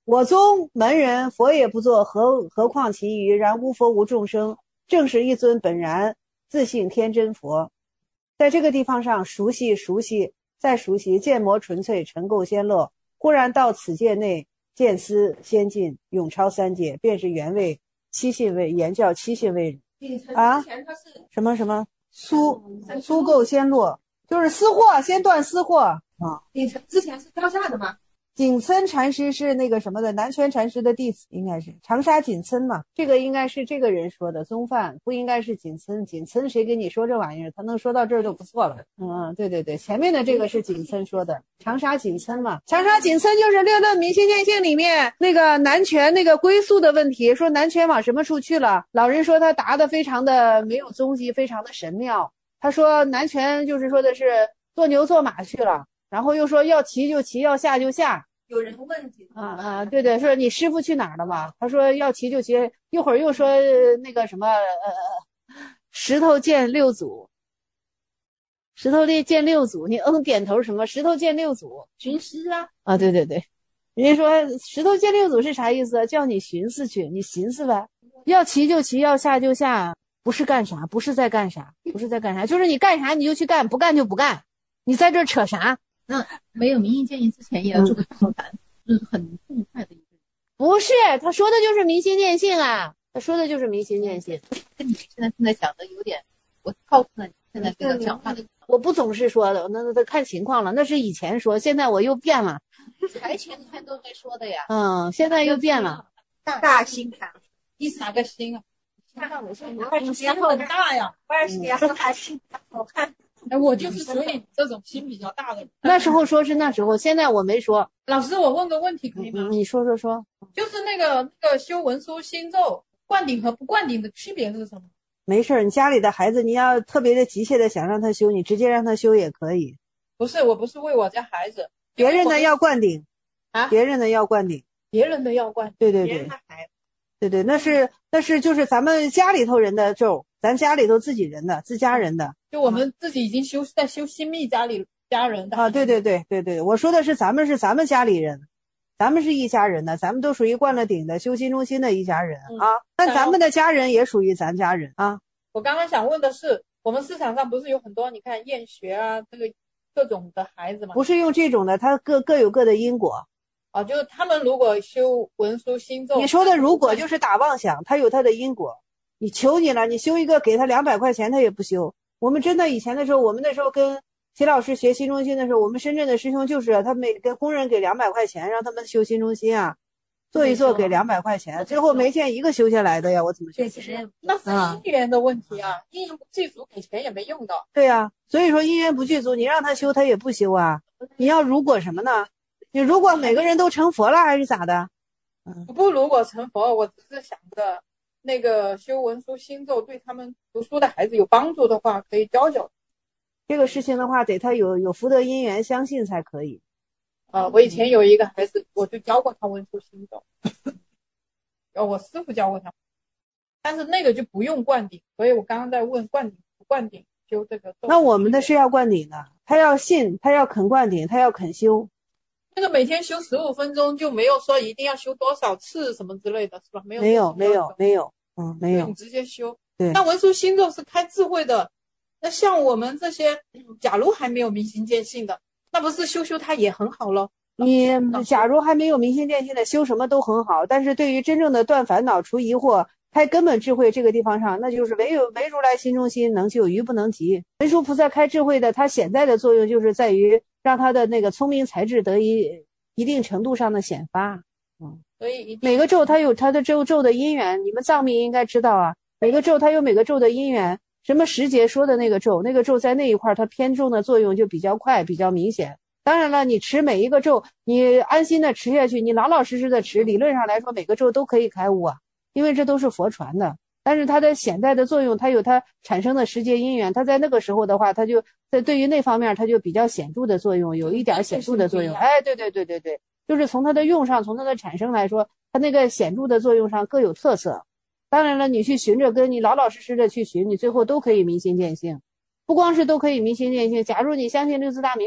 A: 我宗门人佛也不做，何何况其余？然无佛无众生，正是一尊本然自性天真佛。在这个地方上熟悉熟悉再熟悉，见魔纯粹，尘垢先落，忽然到此界内，见思先进，永超三界，便是原位七信位，言叫七信位啊。什么什么苏苏垢先落，就是私货先断私货啊。
E: 顶层之前是高下的吗？
A: 景岑禅师是那个什么的，南泉禅师的弟子，应该是长沙景岑嘛。这个应该是这个人说的，宗范不应该是景岑。景岑谁给你说这玩意儿？他能说到这儿就不错了。嗯，对对对，前面的这个是景岑说的，长沙景岑嘛。长沙景岑就是六论明心见性里面那个南泉那个归宿的问题，说南泉往什么处去了？老人说他答得非常的没有踪迹，非常的神妙。他说南泉就是说的是做牛做马去了，然后又说要骑就骑，要下就下。
E: 有人问景
A: 啊啊，对对，说你师傅去哪儿了嘛？他说要骑就骑，一会儿又说那个什么呃，石头见六祖，石头见六祖，你嗯点头什么？石头见六祖，
E: 寻思啊
A: 啊，对对对，人家说石头见六祖是啥意思？叫你寻思去，你寻思呗，要骑就骑，要下就下，不是干啥，不是在干啥，不是在干啥，就是你干啥你就去干，不干就不干，你在这扯啥？
E: 那没有明心见性之前也要做个访谈，嗯、就是很痛快的一个人。
A: 不是，他说的就是明心见性啊，他说的就是明心见性，
E: 跟你现在正在讲的有点，我告诉你现在这个讲话的，
A: 我不总是说的，那那看情况了，那是以前说，现在我又变了。
E: 才前天都在说的呀。
A: 嗯，现在又变了。
E: 大大心感，
C: 你是哪个心啊？
E: 看到我说
C: 我二十心很大呀，
E: 我二十年还心好看。
C: 哎，我就是属于这种心比较大的人。
A: 那时候说是那时候，现在我没说。
C: 老师，我问个问题可以吗？
A: 你说说说。
C: 就是那个那个修文殊心咒，灌顶和不灌顶的区别是什么？
A: 没事，你家里的孩子，你要特别的急切的想让他修，你直接让他修也可以。
C: 不是，我不是为我家孩子，
A: 别人的要灌顶
C: 啊，
A: 别人的要灌顶，
C: 别人的要灌，
A: 对对对，对对，那是那是就是咱们家里头人的咒，咱家里头自己人的自家人的。
C: 就我们自己已经修在修心密家里家人的
A: 啊，对对对对对，我说的是咱们是咱们家里人，咱们是一家人的，咱们都属于灌了顶的修心中心的一家人、嗯、啊。那咱们的家人也属于咱家人啊。
C: 我刚刚想问的是，我们市场上不是有很多你看厌学啊，这个各种的孩子吗？
A: 不是用这种的，他各各有各的因果。
C: 啊，就是他们如果修文殊心咒，
A: 你说的如果就是打妄想，他有他的因果。你求你了，你修一个给他两百块钱，他也不修。我们真的以前的时候，我们那时候跟齐老师学新中心的时候，我们深圳的师兄就是他每跟工人给两百块钱，让他们修新中心啊，做一做给两百块钱，最后没见一个修下来的呀，我怎么学？
C: 那是因缘的问题啊，因缘不具足，给钱也没用的。
A: 对呀、啊，所以说因缘不具足，你让他修他也不修啊。你要如果什么呢？你如果每个人都成佛了，还是咋的？
C: 嗯，不，如果成佛，我只是想着。那个修文殊心咒对他们读书的孩子有帮助的话，可以教教。
A: 这个事情的话，得他有有福德因缘相信才可以。
C: 啊、呃，我以前有一个孩子，我就教过他文殊心咒，呃，我师傅教过他，但是那个就不用灌顶，所以我刚刚在问灌顶不灌顶修这个咒。
A: 那我们的是要灌顶的，他要信，他要肯灌顶，他要肯修。
C: 那个每天修十五分钟就没有说一定要修多少次什么之类的，是吧？没有，
A: 没有，没有，没有，嗯，没有，
C: 你直接修。
A: 对，
C: 那文殊心咒是开智慧的，那像我们这些，假如还没有明心见性的，那不是修修它也很好了。
A: 你假如还没有明心见性的，修什么都很好，但是对于真正的断烦恼、除疑惑、开根本智慧这个地方上，那就是唯有唯如来心中心能救，愚不能及。文殊菩萨开智慧的，他显在的作用就是在于让他的那个聪明才智得以一定程度上的显发。嗯，
C: 所以
A: 每个咒它有它的咒咒的因缘，你们藏密应该知道啊。每个咒它有每个咒的因缘，什么时节说的那个咒，那个咒在那一块它偏重的作用就比较快，比较明显。当然了，你持每一个咒，你安心的持下去，你老老实实的持，理论上来说每个咒都可以开悟啊，因为这都是佛传的。但是它的显在的作用，它有它产生的时节因缘，它在那个时候的话，它就在对于那方面它就比较显著的作用，有一点显著的作用。哎，对对对对对，就是从它的用上，从它的产生来说，它那个显著的作用上各有特色。当然了，你去寻着跟你老老实实的去寻，你最后都可以明心见性。不光是都可以明心见性，假如你相信六字大明咒，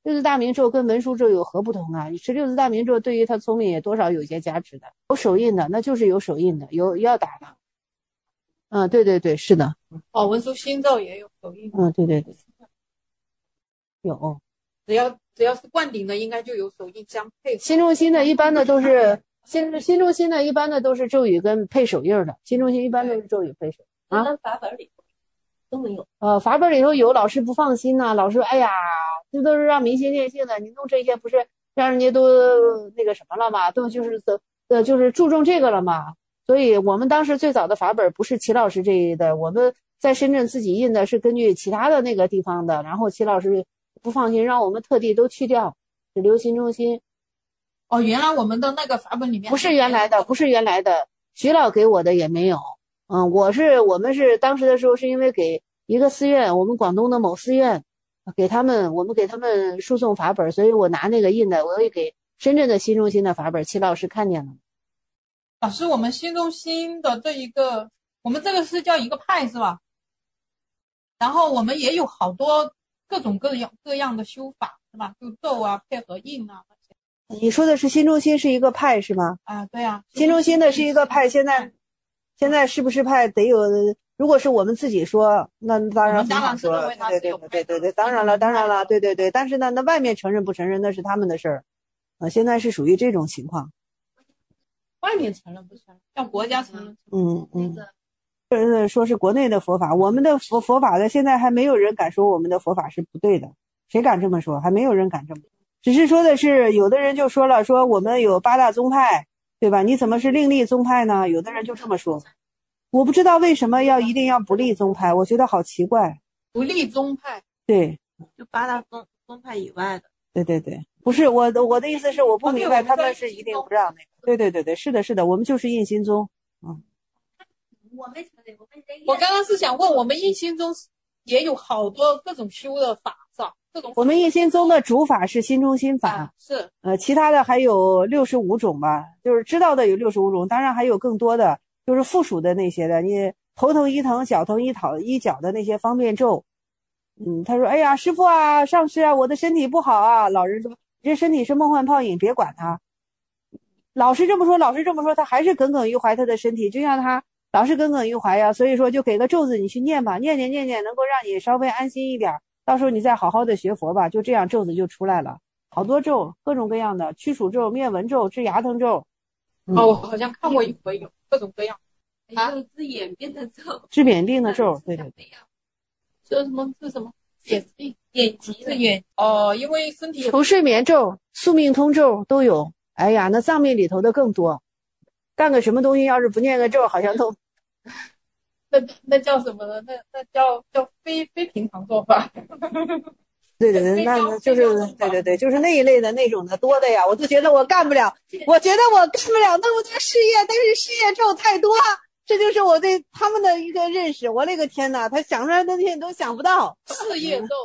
A: 六字大明咒跟文殊咒有何不同啊？十六字大明咒对于他聪明也多少有一些加持的，有手印的那就是有手印的，有要打的。嗯，对对对，是的。
C: 哦，文殊心咒也有手印。
A: 嗯，对对对，有。
C: 只要只要是灌顶的，应该就有手印相配。
A: 心中心的一般的都是心心中心的一般的都是咒语跟配手印的，心中心一般都是咒语配手啊。
G: 法本里都没有。
A: 呃，法本里头有，老师不放心呐、啊，老师说，哎呀，这都是让明心见性的，你弄这些不是让人家都那个什么了吗？都就是呃就是注重这个了嘛。所以我们当时最早的法本不是齐老师这一的，我们在深圳自己印的是根据其他的那个地方的，然后齐老师不放心，让我们特地都去掉，只留心中心。
C: 哦，原来我们的那个法本里面
A: 不是原来的，不是原来的，徐老给我的也没有。嗯，我是我们是当时的时候是因为给一个寺院，我们广东的某寺院，给他们我们给他们输送法本，所以我拿那个印的，我也给深圳的心中心的法本，齐老师看见了。
C: 老师，我们心中心的这一个，我们这个是叫一个派是吧？然后我们也有好多各种各样各样的修法是吧？就咒啊，配合印啊。
A: 你说的是心中心是一个派是吗？
C: 啊，对啊，
A: 心中心的是一个派，现在现在是不是派得有？如果是我们自己说，那当然很好说。对对对对对对，当然了当然了，对对对。但是呢，那外面承认不承认那是他们的事儿。呃，现在是属于这种情况。
C: 外面承认不承认，要国家承认。
A: 嗯嗯。呃，说是国内的佛法，我们的佛佛法的现在还没有人敢说我们的佛法是不对的，谁敢这么说？还没有人敢这么说。只是说的是，有的人就说了，说我们有八大宗派，对吧？你怎么是另立宗派呢？有的人就这么说。我不知道为什么要一定要不立宗派，我觉得好奇怪。
C: 不立宗派，
A: 对，
H: 就八大宗宗派以外的。
A: 对对对，不是我的我的意思是，我不明白他们是一定不让那个。对对对对，是的是的，我们就是印心宗。嗯，
C: 我没我刚刚是想问，我们印心宗也有好多各种修的法是吧？各种
A: 我们印心宗的主法是心中心法，
C: 啊、是
A: 呃，其他的还有六十五种吧，就是知道的有六十五种，当然还有更多的，就是附属的那些的，你头疼医疼、脚疼医讨医脚的那些方便咒。嗯，他说：“哎呀，师父啊，上师啊，我的身体不好啊。”老人说：“你这身体是梦幻泡影，别管他。”老师这么说，老师这么说，他还是耿耿于怀他的身体，就像他老是耿耿于怀呀。所以说，就给个咒子你去念吧，念念念念，能够让你稍微安心一点。到时候你再好好的学佛吧，就这样咒子就出来了。好多咒，各种各样的驱鼠咒、灭蚊咒、治牙疼咒。
C: 嗯、哦，我好像看过一回，有各种各样。
H: 还有治眼病的咒，
A: 治眼病的咒，对对对。
C: 说什么治什么
H: 眼病、眼疾
C: 是眼哦，因为身体
A: 求睡眠咒、宿命通咒都有。哎呀，那藏密里头的更多。干个什么东西，要是不念个咒，好像都
C: 那那叫什么呢？那那叫叫非非平常做法。
A: 对对对，那就是对对对，就是那一类的那种的多的呀，我就觉得我干不了，我觉得我干不了那么多事业，但是事业咒太多，这就是我对他们的一个认识。我那个天哪，他想出来的东西都想不到。
C: 事业咒，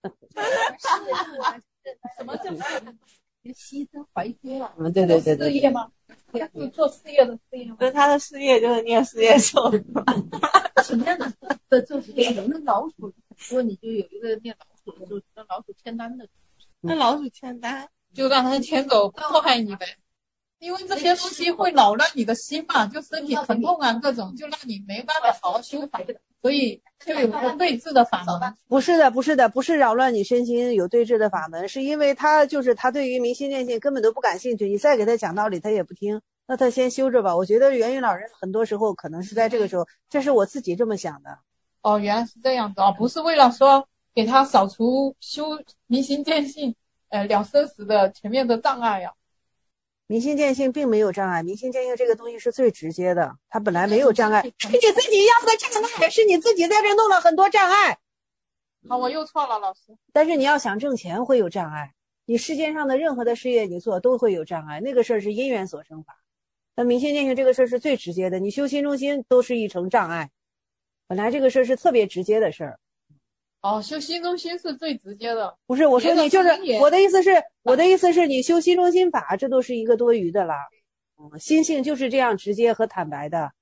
C: 什么叫
E: 牺牲怀疑了？
A: 嗯，对对对对。
C: 事业吗？你做事业的事业吗？
H: 那他的事业就是念事业咒。
E: 什么样的的咒是有那老鼠？说你就有一个念老鼠的咒，让老鼠签单的。
H: 那老鼠签单，
C: 就让他牵走，祸害你呗。因为这些东西会扰乱你的心嘛，就身体疼痛啊，各种就让你没办法好好修法，所以就有个对治的法门。
A: 不是的，不是的，不是扰乱你身心有对治的法门，是因为他就是他对于明心见性根本都不感兴趣，你再给他讲道理他也不听，那他先修着吧。我觉得元云老人很多时候可能是在这个时候，这是我自己这么想的。
C: 哦，原来是这样子哦，不是为了说给他扫除修明心见性，呃，了生死的前面的障碍呀、啊。
A: 明心见性并没有障碍，明心见性这个东西是最直接的，它本来没有障碍，是你自己要的障碍，是你自己在这弄了很多障碍。
C: 好，我又错了，老师。
A: 但是你要想挣钱会有障碍，你世界上的任何的事业你做都会有障碍，那个事儿是因缘所生法。那明心见性这个事儿是最直接的，你修心中心都是一层障碍，本来这个事儿是特别直接的事儿。
C: 哦，修心中心是最直接的。
A: 不是，我说你就是我的意思是，我的意思是你修心中心法，这都是一个多余的啦。嗯，心性就是这样直接和坦白的。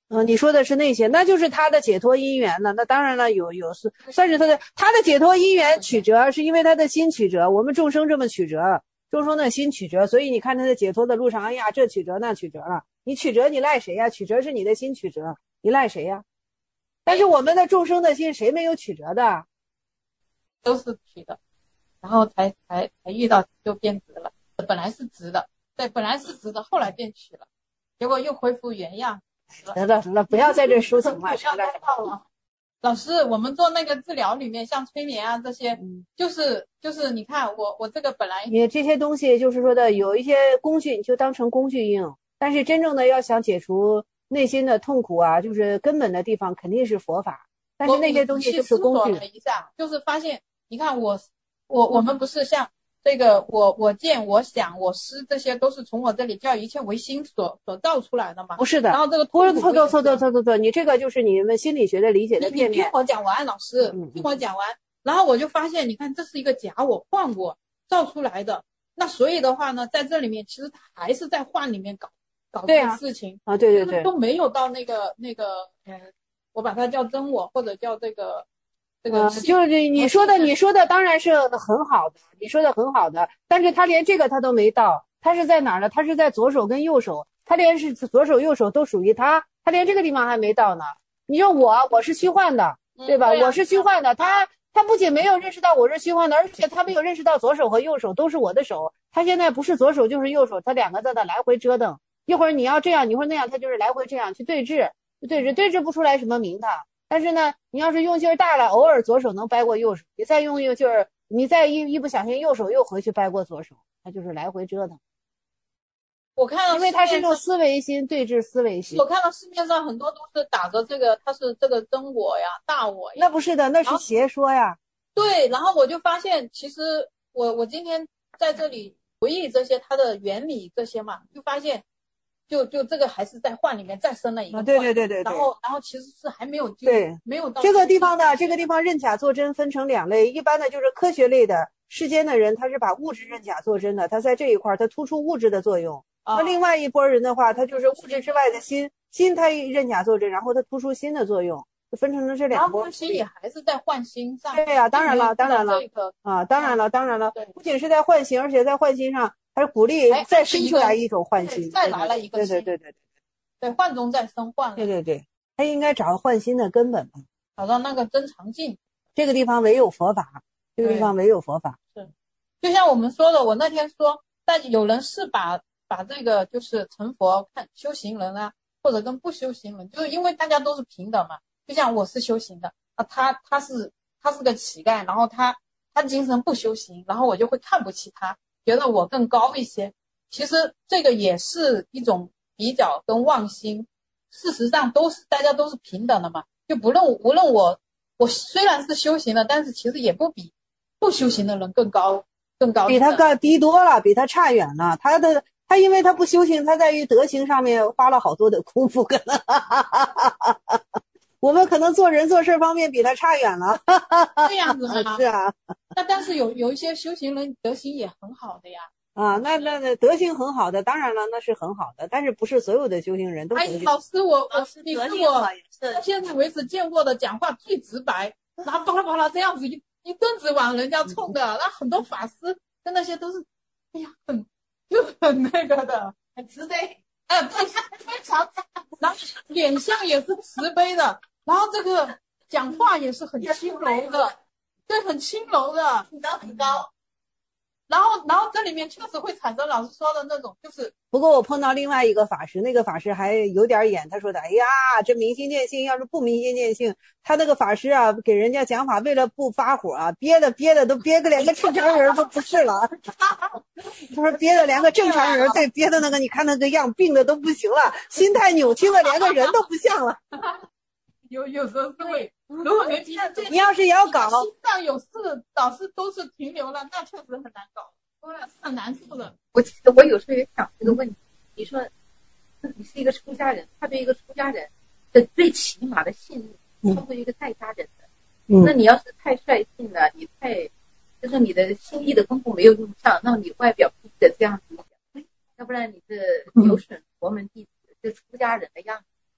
A: 嗯，你说的是那些，那就是他的解脱因缘呢。那当然了，有有是算是他的他的解脱因缘曲折，是因为他的心曲折。我们众生这么曲折，众生的心曲折，所以你看他的解脱的路上，哎呀，这曲折那曲折了。你曲折你赖谁呀？曲折是你的心曲折，你赖谁呀？但是我们的众生的心谁没有曲折的？
C: 都是曲的，然后才才才遇到就变直了，本来是直的，对，本来是直的，后来变曲了，结果又恢复原样。
A: 得了得了，不要在这抒情了，
C: 不要再闹了。老师，我们做那个治疗里面，像催眠啊这些，嗯、就是就是你看我我这个本来
A: 你这些东西就是说的有一些工具，你就当成工具用，但是真正的要想解除内心的痛苦啊，就是根本的地方肯定是佛法，但是那些东西就是工具。
C: 我了一下，就是发现，你看我我我们不是像。这个我我见我想我思，这些都是从我这里叫一切唯心所所造出来的嘛？
A: 不是的。
C: 然后这个
A: 错错错错错错错错，你这个就是你们心理学的理解的片面。
C: 你听我讲完，老师，嗯、听我讲完，然后我就发现，你看这是一个假我幻我造出来的，那所以的话呢，在这里面其实他还是在幻里面搞搞这个事情
A: 啊，对对对，
C: 都没有到那个那个嗯，我把它叫真我或者叫这个。这个、
A: 呃、就是你说的，你说的当然是很好的，你说的很好的，但是他连这个他都没到，他是在哪儿呢？他是在左手跟右手，他连是左手右手都属于他，他连这个地方还没到呢。你说我我是虚幻的，对吧？
C: 嗯、对啊、
A: 我是虚幻的，他他不仅没有认识到我是虚幻的，而且他没有认识到左手和右手都是我的手，他现在不是左手就是右手，他两个在那来回折腾，一会儿你要这样，一会儿那样，他就是来回这样去对峙，对峙对峙不出来什么名堂。但是呢，你要是用劲儿大了，偶尔左手能掰过右手，你再用用劲儿，你再一一不小心右手又回去掰过左手，它就是来回折腾。
C: 我看到，
A: 因为它是用思维心对峙思维心。
C: 我看到市面上很多都是打着这个，它是这个真我呀、大我呀。
A: 那不是的，那是邪说呀。
C: 对，然后我就发现，其实我我今天在这里回忆这些它的原理这些嘛，就发现。就就这个还是在幻里面再生了一个、
A: 啊，对对对对对，
C: 然后然后其实是还没有
A: 对
C: 没有到
A: 这个地方呢，这个地方认假作真分成两类，一般的就是科学类的世间的人，他是把物质认假作真的，他在这一块他突出物质的作用。那、啊、另外一拨人的话，他就是物质之外的心，心他认假作真，然后他突出心的作用，就分成了这两拨。
C: 然后心也还是在换心上。
A: 对呀、啊，当然了，当然了、
C: 这个、
A: 啊，当然了，当然了，不仅是在换心，而且在换心上还是鼓励再生出来一种换心，
C: 再来了一个
A: 对对对对对。
C: 对，幻中再生幻了。
A: 对对对，他应该找换心的根本嘛，
C: 找到那个真常境。
A: 这个地方唯有佛法，这个地方唯有佛法。
C: 是，就像我们说的，我那天说，但有人是把把这个就是成佛看修行人啊，或者跟不修行人，就是因为大家都是平等嘛。就像我是修行的啊，他他是他是个乞丐，然后他他精神不修行，然后我就会看不起他，觉得我更高一些。其实这个也是一种。比较跟妄心，事实上都是大家都是平等的嘛。就不论无论我我虽然是修行的，但是其实也不比不修行的人更高更高，
A: 比他高低多了，比他差远了。他的他因为他不修行，他在于德行上面花了好多的功夫，可能我们可能做人做事方面比他差远了。
C: 这样子吗？
A: 是啊。
C: 那但是有有一些修行人德行也很好的呀。
A: 啊，那那那德行很好的，当然了，那是很好的，但是不是所有的修行人都。
C: 哎，老师，我我你是我到现在为止见过的讲话最直白，然后巴拉巴拉这样子一一顿子往人家冲的，那很多法师跟那些都是，哎呀，很就很那个的，
E: 很慈悲，
C: 哎，非非常，然后脸相也是慈悲的，然后这个讲话也是很轻柔的，对，很轻柔的，
E: 情商很高。
C: 然后，然后这里面确实会产生老师说的那种，就是。
A: 不过我碰到另外一个法师，那个法师还有点眼，他说的，哎呀，这明心见性，要是不明心见性，他那个法师啊，给人家讲法，为了不发火啊，憋的憋的都憋个连个正常人都不是了。他说憋的连个正常人，对，憋的那个，你看那个样，病的都不行了，心态扭曲的连个人都不像了。
C: 有有时候是会，如果没听这，
A: 你要是要搞，
C: 心上有事，老是都是停留了，那确实很难搞，很难受的。
E: 我其实我有时候也想这个问题，你说你是一个出家人，他对一个出家人的最起码的信任，超过一个在家人的。嗯、那你要是太率性了，你太就是你的心意的功夫没有用上，那么你外表逼的这样子，要不然你是有损佛门弟子，就出家人的样子，是吧？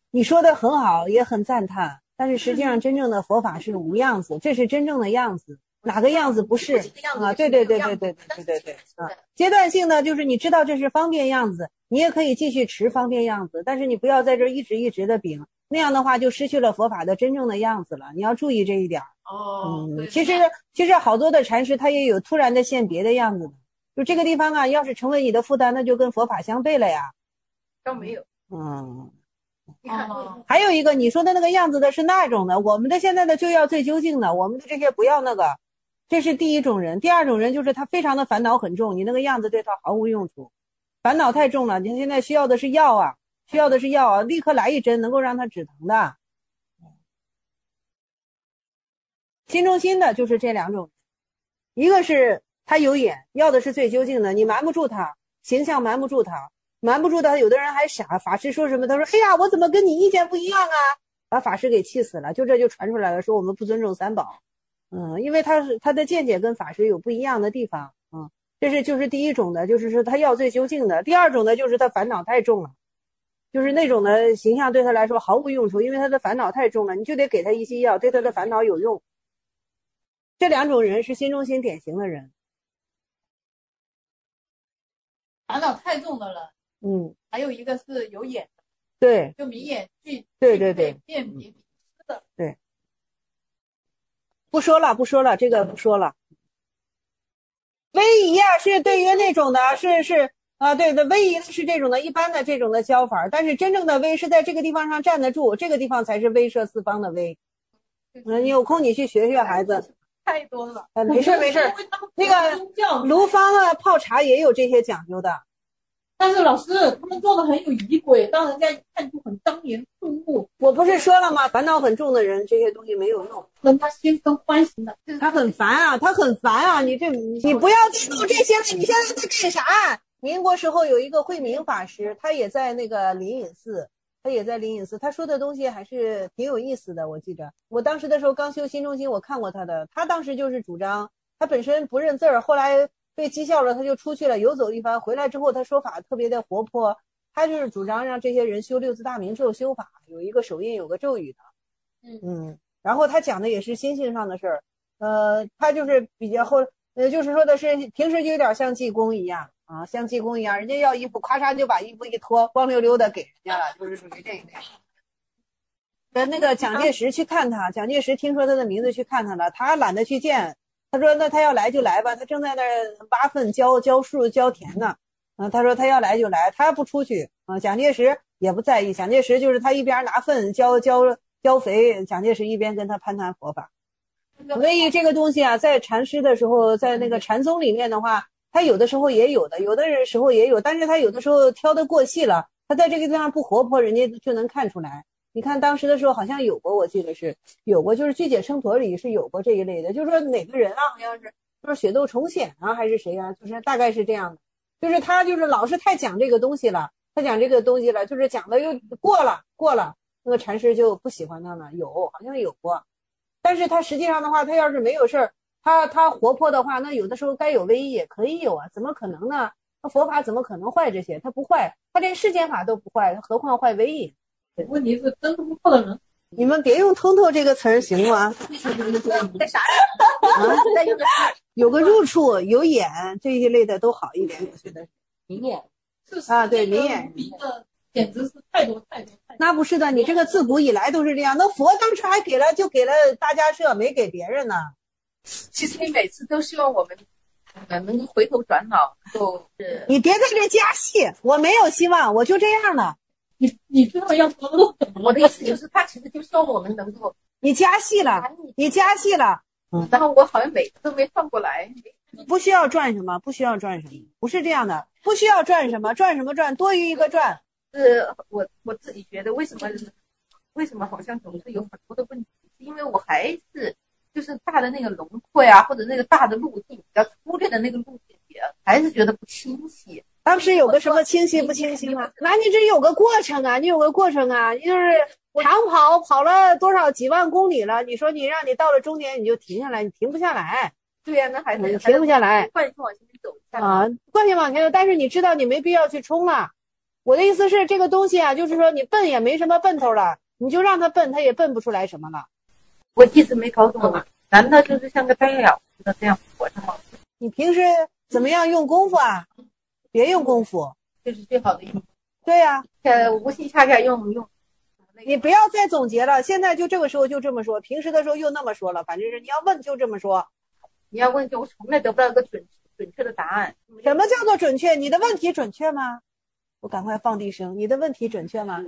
A: 你说的很好，也很赞叹，但是实际上真正的佛法是无样子，这是真正的样子。哪个样子不是啊？对对对对对对对对啊！阶段性的就是你知道这是方便样子，你也可以继续持方便样子，但是你不要在这一直一直的秉，那样的话就失去了佛法的真正的样子了。你要注意这一点。
C: 哦，
A: 嗯，其实其实好多的禅师他也有突然的现别的样子的，就这个地方啊，要是成为你的负担，那就跟佛法相悖了呀。
E: 倒没有，
A: 嗯。
E: 你看，
C: 哦，
A: 还有一个你说的那个样子的是那种的，我们的现在的就要最究竟的，我们的这些不要那个。这是第一种人。第二种人就是他非常的烦恼很重，你那个样子对他毫无用处，烦恼太重了。你现在需要的是药啊，需要的是药啊，立刻来一针能够让他止疼的。心中心的就是这两种，一个是他有眼，要的是最究竟的，你瞒不住他，形象瞒不住他，瞒不住他。有的人还傻，法师说什么，他说哎呀我怎么跟你意见不一样啊，把法师给气死了，就这就传出来了，说我们不尊重三宝。嗯，因为他是他的见解跟法师有不一样的地方。嗯，这是就是第一种的，就是说他要最究竟的。第二种的就是他烦恼太重了，就是那种的形象对他来说毫无用处，因为他的烦恼太重了，你就得给他一些药，对他的烦恼有用。这两种人是心中心典型的人。
C: 烦恼太重的人，
A: 嗯，
C: 还有一个是有眼的，
A: 对，
C: 就明眼具
A: 对对对，
C: 辨别名师的。
A: 对。不说了，不说了，这个不说了。威仪啊，是对于那种的，是是啊，对的，威仪是这种的，一般的这种的教法，但是真正的威是在这个地方上站得住，这个地方才是威慑四方的威。嗯，你有空你去学学孩子。
C: 太多了。
A: 呃，没事没事，那个卢芳啊，泡茶也有这些讲究的。
C: 但是老师他们做的很有仪轨，让人家一看就很庄严肃穆。
A: 我不是说了吗？烦恼很重的人，这些东西没有用，
C: 让他心生欢喜的。
A: 他很烦啊，他很烦啊！你这你不要再弄这些了，你现在在干啥？民国时候有一个慧明法师，他也在那个灵隐寺，他也在灵隐寺，他说的东西还是挺有意思的。我记着，我当时的时候刚修心中心，我看过他的，他当时就是主张，他本身不认字儿，后来被讥笑了，他就出去了，游走一番，回来之后他说法特别的活泼，他就是主张让这些人修六字大明咒修法，有一个手印，有个咒语的。嗯嗯，然后他讲的也是心性上的事儿，呃，他就是比较后，呃，就是说的是平时就有点像济公一样啊，像济公一样，人家要衣服，咔嚓就把衣服一脱，光溜溜的给人家了，就是属于这一类。跟那个蒋介石去看他，蒋介石听说他的名字去看他了，他懒得去见。他说那他要来就来吧，他正在那儿挖粪浇浇树浇田呢。啊，他说他要来就来，他不出去啊。蒋介石也不在意，蒋介石就是他一边拿粪浇浇浇肥，蒋介石一边跟他攀谈佛法。所以这个东西啊，在禅师的时候，在那个禅宗里面的话，他有的时候也有的，有的人时候也有，但是他有的时候挑得过细了，他在这个地方不活泼，人家就能看出来。你看当时的时候好像有过，我记得是有过，就是《俱解生陀》里是有过这一类的，就是说哪个人啊，好像是就是雪窦重显啊，还是谁啊，就是大概是这样的，就是他就是老是太讲这个东西了，他讲这个东西了，就是讲的又过了过了，那个禅师就不喜欢他了，有好像有过，但是他实际上的话，他要是没有事儿，他他活泼的话，那有的时候该有威仪也可以有啊，怎么可能呢？那佛法怎么可能坏这些？他不坏，他连世间法都不坏，何况坏威仪？
C: 问题是真通透的人，
A: 你们别用通透这个词儿行吗？
E: 干啥呀？
A: 啊，有个入处，有眼这一类的都好一点，我觉得。
G: 明眼
A: 啊，对，明眼。
C: 简直是太多太多太多。
A: 那不是的，你这个自古以来都是这样。那佛当时还给了，就给了大家舍，没给别人呢。
E: 其实你每次都希望我们，呃，能够回头转脑，都是。
A: 你别在这加戏，我没有希望，我就这样了。
C: 你你知道要多么？
E: 我的意思就是，他其实就希望我们能够。
A: 你加戏了，你加戏了。
E: 嗯。然后我好像每次都没转过来。
A: 不需要转什么，不需要转什么，不是这样的，不需要转什么，转什么转，多余一个转。
E: 是我我自己觉得，为什么为什么好像总是有很多的问题？是因为我还是就是大的那个轮廓呀，或者那个大的路径比较粗略的那个路径也还是觉得不清晰。
A: 当时有个什么清晰不清晰吗？那你这有个过程啊，你有个过程啊，就是长跑跑了多少几万公里了，你说你让你到了终点你就停下来，你停不下来。
E: 对呀、啊，那还是
A: 停不下来，
E: 惯性往前走一下
A: 啊，惯性往前走，但是你知道你没必要去冲了。 我的意思是，这个东西啊，就是说你笨也没什么奔头了，你就让他笨，他也笨不出来什么了。
E: 我一直没搞懂，难道就是像个代表似的这样活着吗？
A: 你平时怎么样用功夫啊？别用功夫，
E: 这是最好的用。
A: 对呀、啊，
E: 呃，无心下下用用。
A: 你不要再总结了，现在就这个时候就这么说，平时的时候又那么说了，反正是你要问就这么说。
E: 你要问就我从来得不到一个准准确的答案。
A: 什么叫做准确？你的问题准确吗？我赶快放低声，你的问题准确吗？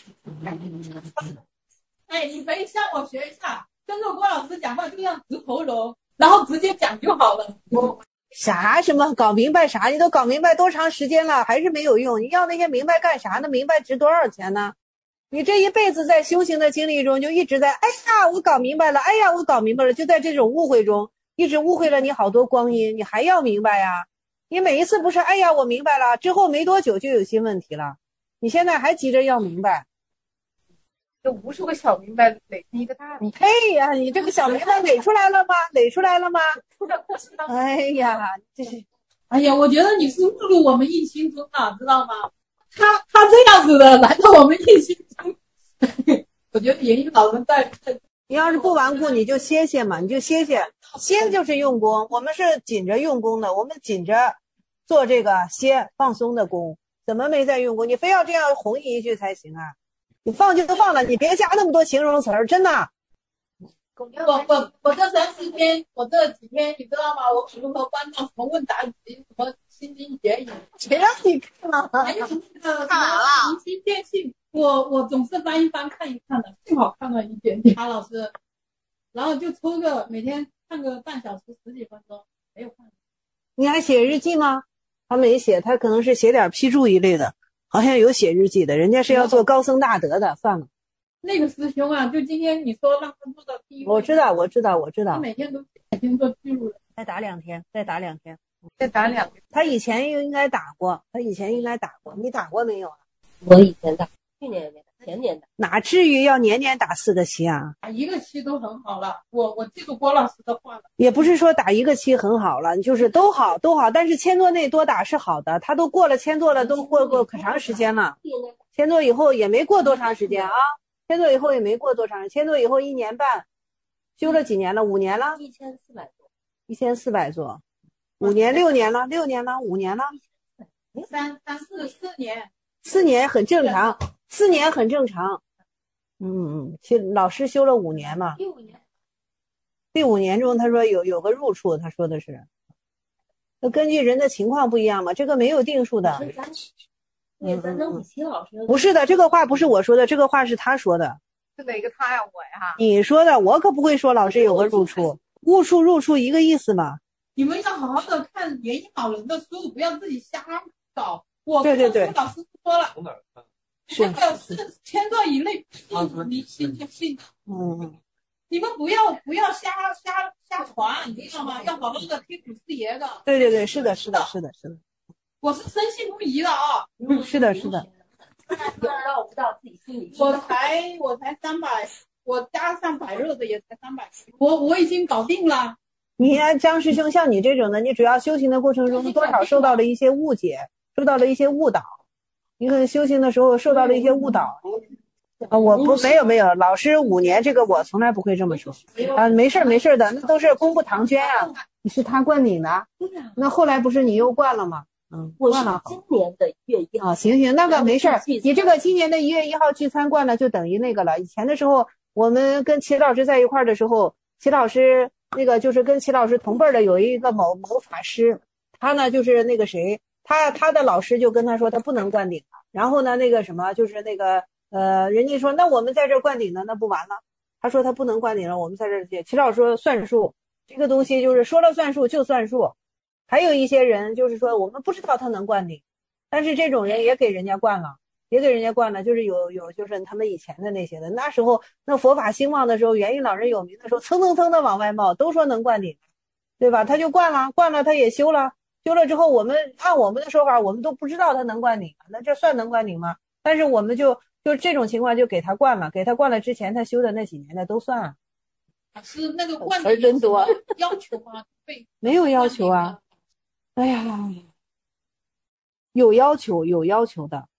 C: 哎，你可以向我学一下，跟着郭老师讲话就像直头龙，然后直接讲就好了。我
A: 啥什么搞明白啥？你都搞明白多长时间了，还是没有用？你要那些明白干啥呢？明白值多少钱呢？你这一辈子在修行的经历中，就一直在哎呀，我搞明白了，哎呀，我搞明白了，就在这种误会中，一直误会了你好多光阴，你还要明白呀？你每一次不是哎呀，我明白了，之后没多久就有新问题了，你现在还急着要明白？
E: 这无数个小明白垒成一个大明白。
A: 嘿呀，你这个小明白垒出来了吗？垒出来了吗？哎呀，这是，
C: 哎呀，我觉得你是误入我们印心中了，知道吗？他他这样子的来到我们印心中，我觉得严一老人在在。
A: 你要是不顽固，你就歇歇嘛，你就歇歇。歇就是用功，我们是紧着用功的，我们紧着做这个歇放松的功，怎么没在用功？你非要这样弘毅一句才行啊！你放就放了，你别加那么多形容词儿，真的。
C: 我我我这三四天，我这几天你知道吗？我如何关到什么问答题，什么心经绝语，
A: 谁让你看了？
C: 还有那个看完了明心见性，我我总是翻一翻看一看的，幸好看了一点点。他老师，然后就抽个每天看个半小时十几分钟，没有看。
A: 你还写日记吗？他没写，他可能是写点批注一类的，好像有写日记的，人家是要做高僧大德的，算了。
C: 那个师兄啊，就今天你说让他做到第一，
A: 我知道，我知道，我知道。
C: 他每天都每天做记录的。
A: 再打两天，再打两天，
E: 再打两天。
A: 他以前应该打过，他以前应该打过，你打过没有啊？
G: 我以前打，去年也没打，前年打。
A: 哪至于要年年打四个期啊？
C: 打一个期都很好了，我我记住郭老师的话了。
A: 也不是说打一个期很好了，就是都好都好，但是千座内多打是好的，他都过了千座了，都过过可长时间了。千座以后也没过多长时间啊。千座以后也没过多长，千座以后一年半，修了几年了？五年了？
G: 一千四百座，
A: 一千四百座，五年六年了，六年了，五年了，
C: 三三四四年，
A: 四年很正常，四年很正常。嗯嗯，其实老师修了五年嘛，
G: 第五年，
A: 第五年中他说有有个入处，他说的是，那根据人的情况不一样嘛，这个没有定数的。
G: 那咱能比齐老师？
A: 不是的，这个话不是我说的，这个话是他说的。
E: 是哪个他呀？我呀？
A: 你说的，我可不会说老师有个入处，误处入处一个意思嘛。
C: 你们要好好的看元一老人的书，不要自己瞎搞。我
A: 对对对，
C: 老师说了，
F: 从哪儿看？
C: 那个是千座以内不离心就信。
A: 嗯，
C: 你们不要不要瞎瞎瞎传，你知道吗？要好好的听祖师爷的。
A: 对对对，是的，是的，是的，是的。
C: 我是深信不疑的啊。
A: 嗯，是的，是的。
G: 有绕不到自己心里。
C: 我才我才三百，我加上百热的也才三百，我我已经搞定了。
A: 你看张师兄，像你这种的，你主要修行的过程中多少受到了一些误解，受到了一些误导。你可能修行的时候受到了一些误导。啊，我不没有没有，老师五年这个我从来不会这么说。啊，没事没事的，那都是功不唐捐啊。你是他灌顶的，那后来不是你又灌了吗？嗯，
G: 我是今年的一月一号。
A: 啊，行行，那个没事儿。你这个今年的一月一号聚餐灌了，就等于那个了。以前的时候，我们跟齐老师在一块儿的时候，齐老师那个就是跟齐老师同辈的有一个某某法师，他呢就是那个谁，他他的老师就跟他说他不能灌顶。然后呢，那个什么就是那个呃，人家说那我们在这儿灌顶呢，那不完了？他说他不能灌顶了，我们在这儿去。齐老师说算数，这个东西就是说了算数就算数。还有一些人就是说我们不知道他能灌顶，但是这种人也给人家灌了，也给人家灌了，就是有有就是他们以前的那些的，那时候那佛法兴旺的时候，元一老人有名的时候，蹭蹭蹭的往外冒，都说能灌顶，对吧？他就灌了，灌了他也修了，修了之后我们按我们的说法，我们都不知道他能灌顶，那这算能灌顶吗？但是我们就就这种情况就给他灌了，给他灌了之前他修的那几年的都算了。
C: 是那个灌
A: 顶真多，
C: 要求吗？
A: 没有要求啊。哎呀，有要求，有要求的，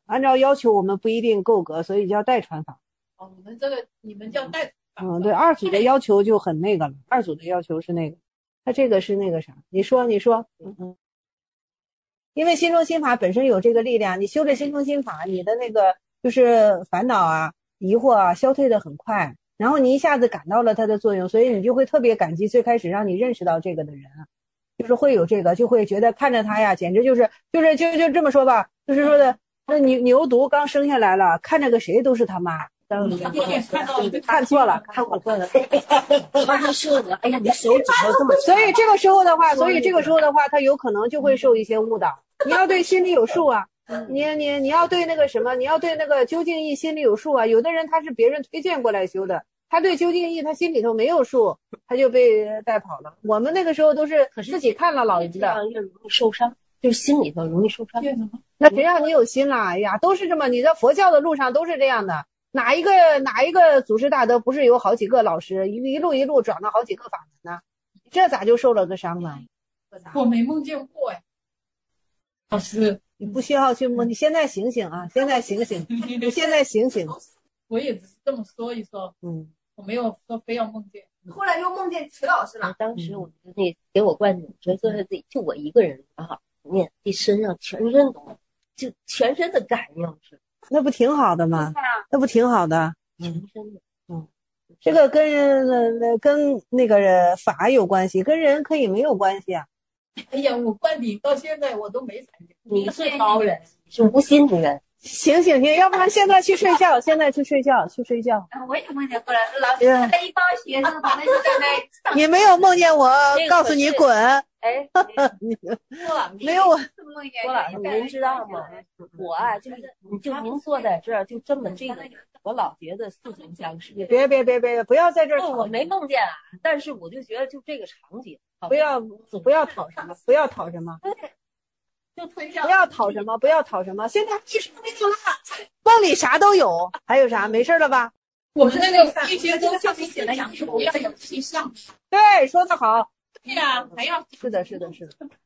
A: 按照要求我们不一定够格，所以叫代传法。
C: 哦，你们这个你们叫代传法。
A: 嗯，对，二组的要求就很那个了，二组的要求是那个，他这个是那个啥？你说，你说，嗯嗯。因为心中心法本身有这个力量，你修这心中心法，你的那个就是烦恼啊、疑惑啊消退的很快，然后你一下子感到了它的作用，所以你就会特别感激最开始让你认识到这个的人，就是会有这个，就会觉得看着他呀，简直就是就是就就这么说吧，就是说的那牛牛犊刚生下来了，看着个谁都是他妈。看错了，看错了。
G: 他说我，哎呀，你手指头这么长。
A: 所以这个时候的话，所以这个时候的话，他有可能就会受一些误导。你要对心里有数啊，你你你要对那个什么，你要对那个究竟义心里有数啊。有的人他是别人推荐过来修的，他对究竟义他心里头没有数，他就被带跑了。我们那个时候都是自己看了老一的，
G: 越容易受伤，就是心里头容易受伤。
A: 那谁让你有心了？哎呀，都是这么，你在佛教的路上都是这样的。哪一个哪一个祖师大德不是有好几个老师一一路一路转了好几个法门呢？这咋就受了个伤呢？
C: 我没梦见过哎，老师，
A: 你不需要去梦，你现在醒醒啊！现在醒醒，你现在醒醒。
C: 我也只是这么说一说，嗯，我没有说非要梦见。
E: 后来又梦见齐老师了。
G: 当时我就那给我灌顶，觉得自己就我一个人啊，念这身上全身都就全身的感应是。
A: 那不挺好的吗？那不挺好的。
G: 全身的，
A: 嗯，这个跟呃跟那个法有关系，跟人可以没有关系啊。
C: 哎呀，我灌顶到现在我都没参加。
G: 你是高人，你是无心之人。
A: 醒醒醒，要不然现在去睡觉，现在去睡觉，去睡觉。
E: 我也梦见过了，老师那一帮学生把那个在那。
A: 你没有梦见我告诉你滚。
G: 哎，
E: 郭老师
A: 没有我。
G: 郭老师，您知道吗？我啊，就是你就您坐在这儿，就这么这个，我老觉得似曾相识。
A: 别别别别，不要在这儿。
G: 我没梦见啊，但是我就觉得就这个场景，
A: 不要不要讨什么，不要讨什么。
E: 就推
A: 不要讨什么，不要讨什么。现在一说没有了，梦里啥都有，还有啥？没事了吧？
C: 我们那个一些都像你写的样子，不要有气象。
A: 对，说得好。
C: 对呀，还要
A: 是的，是的，是的。